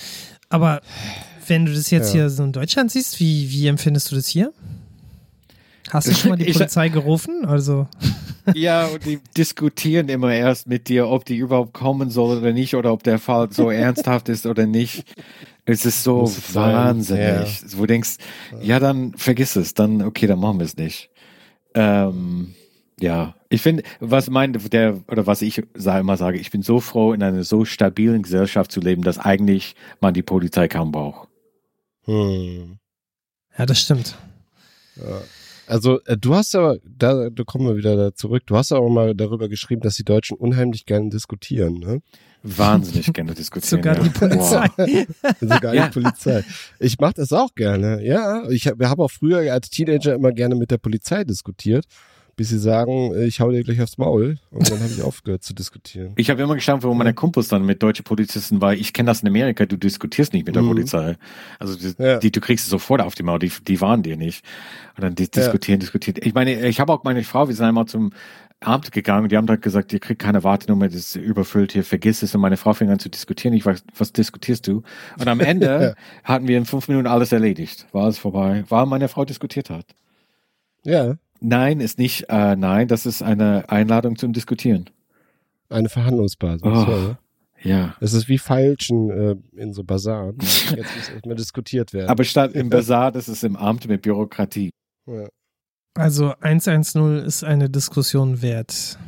D: Aber wenn du das jetzt
A: Ja.
D: hier so in Deutschland siehst, wie, wie empfindest du das hier? Hast du schon mal die
B: Ich-
D: Polizei gerufen? Also
B: Ja, und die diskutieren immer erst mit dir, ob die überhaupt kommen soll oder nicht, oder ob der Fall so ernsthaft ist oder nicht. Es ist so
A: Muss es sein,
B: wahnsinnig. Wo du denkst, ja, dann vergiss es, dann, okay, dann machen wir es nicht. Ähm, ja, ich finde, was mein, der, oder was ich sag, immer sage, ich bin so froh, in einer so stabilen Gesellschaft zu leben, dass eigentlich man die Polizei kaum braucht.
A: Hm.
D: ja, das stimmt.
A: Ja. Also äh, du hast aber, da, da kommen wir wieder da zurück, du hast aber mal darüber geschrieben, dass die Deutschen unheimlich gerne diskutieren, ne?
B: Wahnsinnig gerne diskutieren.
D: Sogar
B: ja.
D: die Polizei.
B: Wow.
A: Sogar
B: Ja.
A: die Polizei. Ich mache das auch gerne, ja. Ich habe hab auch früher als Teenager immer gerne mit der Polizei diskutiert, bis sie sagen, äh, ich hau dir gleich aufs Maul. Und dann habe ich aufgehört zu diskutieren.
B: Ich habe immer gestanden, wo meine Kumpels dann mit deutschen Polizisten war, ich kenne das in Amerika, du diskutierst nicht mit der
A: Mhm.
B: Polizei. Also die,
A: Ja.
B: die, du kriegst es sofort auf die Maul, die, die waren dir nicht. Und dann die, diskutieren, diskutieren. Ich meine, ich habe auch meine Frau, wir sind einmal zum Amt gegangen und die haben dann gesagt, ihr kriegt keine Wartenummer, das ist überfüllt hier, vergiss es. Und meine Frau fing an zu diskutieren. Ich weiß, was diskutierst du? Und am Ende hatten wir in fünf Minuten alles erledigt. War alles vorbei, weil meine Frau diskutiert hat.
A: Ja,
B: Nein, ist nicht, äh, nein, das ist eine Einladung zum Diskutieren.
A: eine Verhandlungsbasis.
B: Oh.
A: Ja, ne?
B: Ja.
A: Das ist wie Feilschen äh, in so Basaren. Jetzt muss erstmal diskutiert werden.
B: Aber statt im Basar, das ist im Amt mit Bürokratie.
A: ja.
D: Also hundertzehn ist eine Diskussion wert.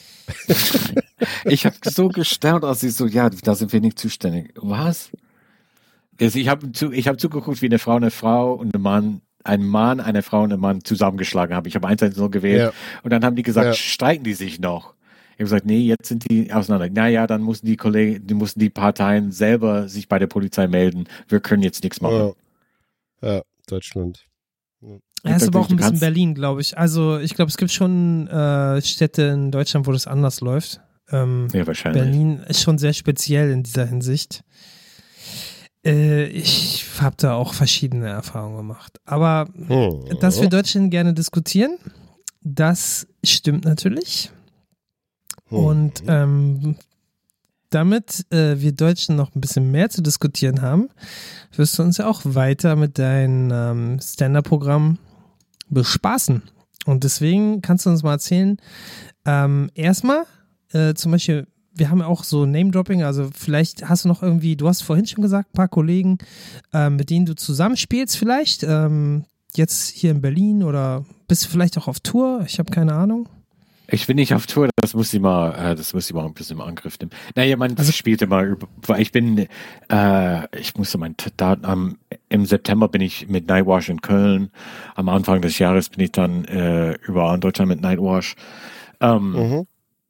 B: Ich habe so gestaunt, als sie so, ja, da sind wir nicht zuständig. Was? Also ich habe zu, ich hab zugeguckt, wie eine Frau eine Frau und ein Mann, ein Mann, eine Frau und ein Mann zusammengeschlagen haben. Ich habe hundertzehn gewählt
A: Ja.
B: und dann haben die gesagt,
A: Ja.
B: streiten die sich noch? Ich habe gesagt, nee, jetzt sind die auseinander. Naja, dann mussten die Kollegen, die mussten die Parteien selber sich bei der Polizei melden. Wir können jetzt nichts machen.
A: Ja. ja, Deutschland.
D: Er ist
B: du-
D: aber auch
B: du
D: ein bisschen
B: kannst-
D: Berlin, glaube ich. Also ich glaube, es gibt schon äh, Städte in Deutschland, wo das anders läuft. Ähm,
B: Ja, wahrscheinlich.
D: Berlin ist schon sehr speziell in dieser Hinsicht. Äh, ich habe da auch verschiedene Erfahrungen gemacht. Aber
A: Hm.
D: dass wir Deutschen gerne diskutieren, das stimmt natürlich.
A: Hm.
D: Und ähm, damit äh, wir Deutschen noch ein bisschen mehr zu diskutieren haben, wirst du uns ja auch weiter mit deinem ähm, Stand-Up-Programm bespaßen. Und deswegen kannst du uns mal erzählen, ähm, erstmal äh, zum Beispiel, wir haben ja auch so Name-Dropping, also vielleicht hast du noch irgendwie, du hast vorhin schon gesagt, ein paar Kollegen, äh, mit denen du zusammenspielst vielleicht, ähm, jetzt hier in Berlin oder bist du vielleicht auch auf Tour? Ich habe keine Ahnung.
B: Ich bin nicht auf Tour, das muss ich mal, äh, das muss ich mal ein bisschen im Angriff nehmen. Naja, man
D: Also-
B: spielt immer, über- weil ich bin, äh, ich musste mein, da, am, im September bin ich mit Nightwash in Köln, am Anfang des Jahres bin ich dann äh, überall in Deutschland mit Nightwash. Ähm,
A: Mhm.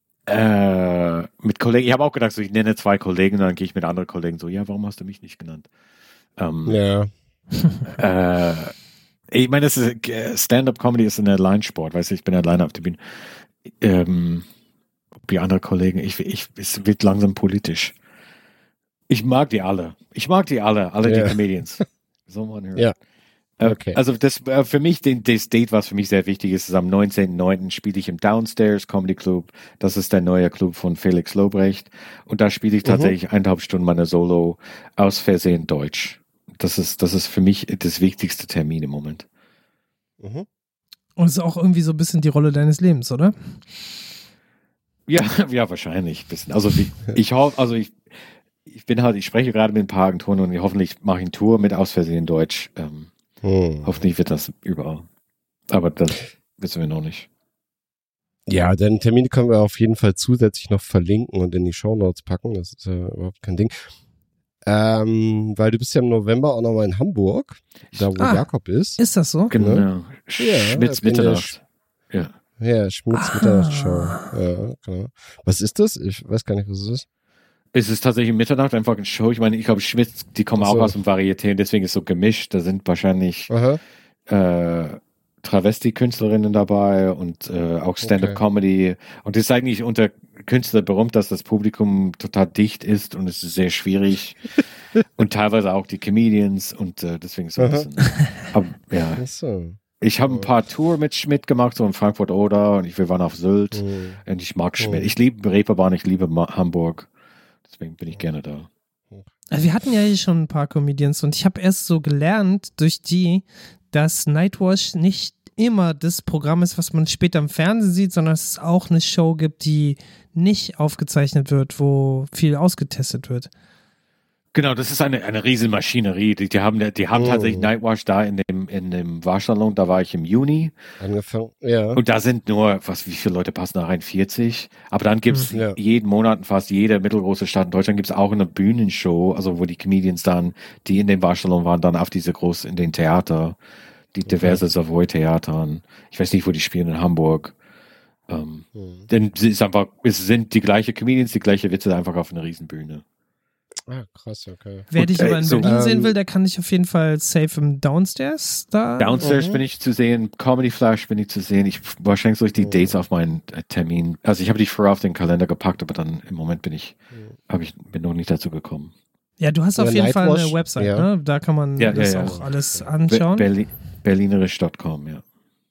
B: äh, mit Kollegen, ich habe auch gedacht, so, ich nenne zwei Kollegen, dann gehe ich mit anderen Kollegen so, ja, warum hast du mich nicht genannt? Ähm,
A: Ja.
B: äh, ich meine, das ist äh, Stand-up-Comedy ist ein Alleinsport, weißt du, ich bin alleine auf der Bühne. Ähm, die anderen Kollegen, ich, ich, es wird langsam politisch. Ich mag die alle. Ich mag die alle, alle
A: Ja.
B: die Comedians. So man hört.
A: Ja.
B: Äh,
A: Okay.
B: Also das äh, für mich, den, das Date, was für mich sehr wichtig ist, ist am neunzehnten neunten spiele ich im Downstairs Comedy Club. Das ist der neue Club von Felix Lobrecht. Und da spiele ich
A: Mhm.
B: tatsächlich eineinhalb Stunden meine Solo aus Versehen Deutsch. Das ist, das ist für mich das wichtigste Termin im Moment.
A: Mhm.
D: Und es ist auch irgendwie so ein bisschen die Rolle deines Lebens, oder?
B: Ja, ja, wahrscheinlich ein bisschen. Also wie, ich hoffe, also ich, ich bin halt, ich spreche gerade mit ein paar Agenturen und hoffentlich mache ich eine Tour mit aus Versehen Deutsch. Ähm,
A: Hm.
B: hoffentlich wird das überall. Aber das wissen wir noch nicht.
A: Ja, den Termin können wir auf jeden Fall zusätzlich noch verlinken und in die Shownotes packen. Das ist ja überhaupt kein Ding. Ähm, weil du bist ja im November auch nochmal in Hamburg, da wo
D: Ah.
A: Jakob ist.
D: Ist das so?
B: Genau.
A: Ja,
B: Schmitz
A: in der
B: Mitternacht. Ja.
A: Ja, Schmitz
D: Ah.
A: Mitternachtsschau. Ja, genau. Was ist das? Ich weiß gar nicht, was es ist.
B: Es ist tatsächlich Mitternacht einfach eine Show. Ich meine, ich glaube, Schmitz, die kommen
A: Ach so.
B: auch aus dem Varieté und deswegen ist es so gemischt. Da sind wahrscheinlich
A: Aha.
B: äh, Travesti-Künstlerinnen dabei und äh, auch Stand-up-Comedy. Und es ist eigentlich unter Künstlern berühmt, dass das Publikum total dicht ist und es ist sehr schwierig. Und teilweise auch die Comedians und äh, deswegen ist es so ein
A: Aha.
B: bisschen. Aber, ja.
A: Ach so.
B: Ich habe ein paar Tour mit Schmidt gemacht, so in Frankfurt oder und ich, wir waren auf Sylt
A: Hm.
B: und ich mag Schmidt.
A: Mhm.
B: Ich liebe Reeperbahn, ich liebe Ma- Hamburg. Deswegen bin ich gerne da.
D: Also wir hatten ja hier schon ein paar Comedians und ich habe erst so gelernt durch die, dass Nightwash nicht immer das Programm ist, was man später im Fernsehen sieht, sondern dass es auch eine Show gibt, die nicht aufgezeichnet wird, wo viel ausgetestet wird.
B: Genau, das ist eine, eine riesen Maschinerie. Die, die haben, die haben
A: Oh.
B: tatsächlich Nightwash da in dem, in dem Waschsalon, da war ich im Juni.
A: Angefangen, ja.
B: Und da sind nur, was, wie viele Leute passen da rein? vierzig. Aber dann gibt's
A: Ja.
B: jeden Monat in fast jede mittelgroße Stadt in Deutschland gibt's auch eine Bühnenshow, also wo die Comedians dann, die in dem Waschsalon waren, dann auf diese groß in den Theater, die diverse Savoy-Theatern. Ich weiß nicht, wo die spielen, in Hamburg. Ähm,
A: Hm.
B: Denn es ist einfach, es sind die gleiche Comedians, die gleiche Witze einfach auf einer Riesenbühne.
A: Ah, krass, okay.
D: Wer
B: Und,
D: dich
B: äh,
D: aber in
B: so,
D: Berlin
A: ähm,
D: sehen will, der kann dich auf jeden Fall safe im Downstairs da.
B: Downstairs
A: Mhm.
B: bin ich zu sehen, Comedy Flash bin ich zu sehen. Ich wahrscheinlich soll ich die
A: Mhm.
B: Dates auf meinen äh, Termin. Also ich habe die vorher auf den Kalender gepackt, aber dann im Moment bin ich, habe ich bin noch nicht dazu gekommen.
D: Ja, du hast auf
A: Oder
D: jeden Fall
A: Nightwash,
D: eine Website,
A: ja.
D: ne? Da kann man
B: Ja,
D: das
B: ja, ja.
D: auch alles
B: Be
D: anschauen.
B: Berli Berlinerisch Punkt com, ja.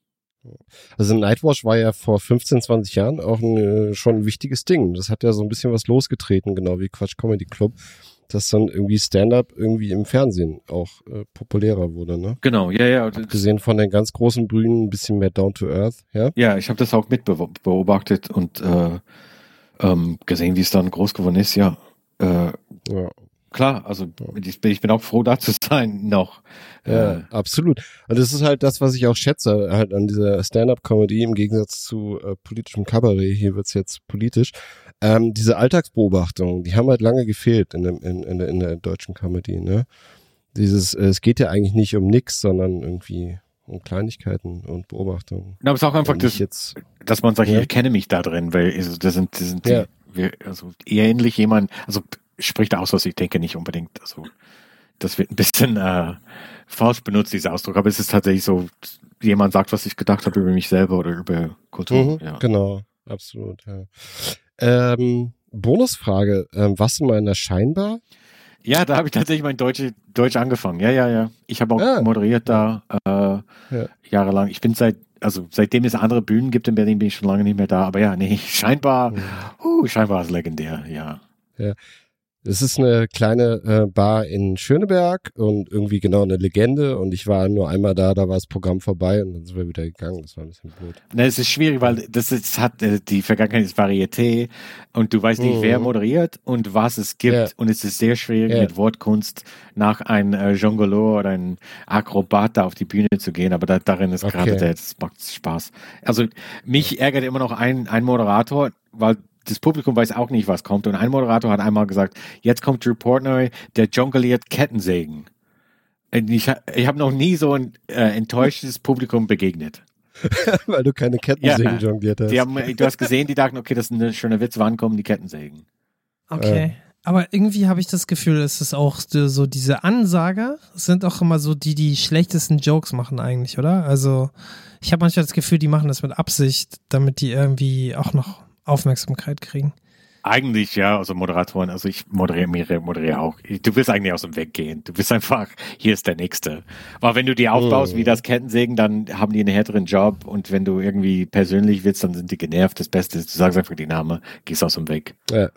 A: Also Nightwash war ja vor fünfzehn, zwanzig Jahren auch ein, äh, schon ein wichtiges Ding. Das hat ja so ein bisschen was losgetreten, genau wie Quatsch Comedy Club, dass dann irgendwie Stand-up irgendwie im Fernsehen auch äh, populärer wurde, ne?
B: Genau, ja, ja. Das,
A: Abgesehen von den ganz großen Bühnen, ein bisschen mehr down to earth, ja?
B: ja, ich habe das auch mit beobachtet und äh, ähm, gesehen, wie es dann groß geworden ist, ja. Äh,
A: Ja,
B: klar, also ich bin, ich bin auch froh, da zu sein noch.
A: ja
B: Äh,
A: absolut. Und das ist halt das, was ich auch schätze, halt an dieser Stand-up-Comedy im Gegensatz zu äh, politischem Kabarett. Hier wird's jetzt politisch. Ähm, diese Alltagsbeobachtungen, die haben halt lange gefehlt in, dem, in, in, der, in der deutschen Comedy, ne? Dieses, äh, es geht ja eigentlich nicht um nix, sondern irgendwie um Kleinigkeiten und Beobachtungen.
B: na, aber es ist auch einfach,
A: Und
B: das,
A: nicht jetzt,
B: dass man sagt,
A: Ja.
B: ich kenne mich da drin, weil also, das sind, das sind die,
A: Ja.
B: wir, also ähnlich jemand, also spricht aus, was ich denke, nicht unbedingt. Also das wird ein bisschen äh, falsch benutzt, dieser Ausdruck, aber es ist tatsächlich so, jemand sagt, was ich gedacht habe über mich selber oder über Kultur.
A: mhm,
B: Ja.
A: genau, absolut, ja. Ähm, Bonusfrage, ähm, warst du mal in der Scheinbar?
B: Ja, da habe ich tatsächlich mein Deutsch, Deutsch angefangen. Ja, ja, ja. Ich habe auch
A: Ah.
B: moderiert da äh,
A: Ja.
B: jahrelang. Ich bin seit, also seitdem es andere Bühnen gibt in Berlin, bin ich schon lange nicht mehr da. Aber ja, nee, scheinbar, uh, scheinbar ist legendär, ja.
A: Es ist eine kleine äh, Bar in Schöneberg und irgendwie genau eine Legende und ich war nur einmal da, da war das Programm vorbei und dann sind wir wieder gegangen. Das war ein bisschen blöd.
B: Ne, es ist schwierig, weil das ist, hat äh, die Vergangenheit ist Varieté und du weißt nicht,
A: Mhm.
B: wer moderiert und was es gibt
A: Ja.
B: und es ist sehr schwierig
A: Ja.
B: mit Wortkunst nach einem äh, Jongleur oder einem Akrobat da auf die Bühne zu gehen, aber da, darin ist
A: Okay.
B: gerade der, das macht Spaß. Also mich ärgert immer noch ein, ein Moderator, weil das Publikum weiß auch nicht, was kommt und ein Moderator hat einmal gesagt, jetzt kommt Drew Portnoy, der jongliert Kettensägen. Und ich ha- ich habe noch nie so ein äh, enttäuschtes Publikum begegnet.
A: Weil du keine Kettensägen
B: Ja.
A: jongliert hast.
B: Die haben, du hast gesehen, die dachten, okay, das ist ein schöner Witz, wann kommen die Kettensägen?
D: Okay. Aber irgendwie habe ich das Gefühl, es ist auch so, diese Ansager sind auch immer so die, die schlechtesten Jokes machen eigentlich, oder? Also ich habe manchmal das Gefühl, die machen das mit Absicht, damit die irgendwie auch noch Aufmerksamkeit kriegen.
B: Eigentlich, ja, also Moderatoren, also ich moderiere, moderiere, moderiere auch. Du willst eigentlich aus dem Weg gehen. Du bist einfach, hier ist der Nächste. Aber wenn du die aufbaust
A: Mhm.
B: wie das Kettensägen, dann haben die einen härteren Job und wenn du irgendwie persönlich willst, dann sind die genervt. Das Beste ist, du sagst einfach die Namen, gehst aus dem Weg.
A: Ja.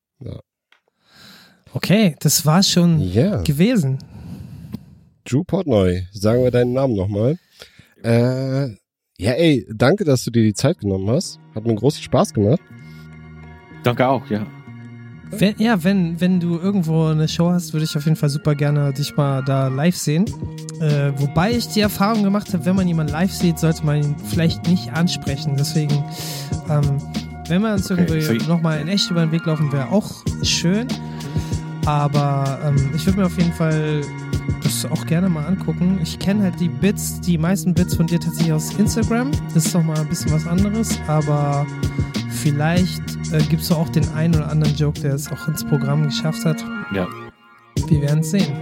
D: Okay, das war schon
A: Ja.
D: gewesen.
A: Drew Portnoy, sagen wir deinen Namen nochmal. Äh, ja, ey, danke, dass du dir die Zeit genommen hast. Hat mir großen Spaß gemacht.
B: Danke auch, ja.
D: Wenn, ja, wenn, wenn du irgendwo eine Show hast, würde ich auf jeden Fall super gerne dich mal da live sehen. Äh, wobei ich die Erfahrung gemacht habe, wenn man jemanden live sieht, sollte man ihn vielleicht nicht ansprechen. Deswegen, ähm, wenn wir uns
B: Okay,
D: irgendwie
B: so-
D: nochmal in echt über den Weg laufen, wäre auch schön. Aber ähm, ich würde mir auf jeden Fall das auch gerne mal angucken. Ich kenne halt die Bits, die meisten Bits von dir tatsächlich aus Instagram. Das ist nochmal ein bisschen was anderes, aber vielleicht äh, gibt es auch den einen oder anderen Joke, der es auch ins Programm geschafft hat.
B: Ja.
D: Wir werden es sehen.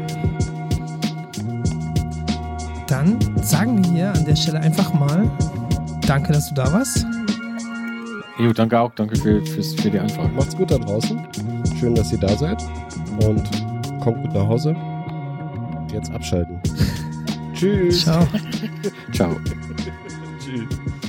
D: Dann sagen wir hier an der Stelle einfach mal danke, dass du da warst.
B: Jo, danke auch, danke für, fürs, für die Anfrage.
A: Macht's gut da draußen. Schön, dass ihr da seid. Und kommt gut nach Hause. Jetzt abschalten. Tschüss.
D: Ciao.
B: Ciao.
A: Tschüss.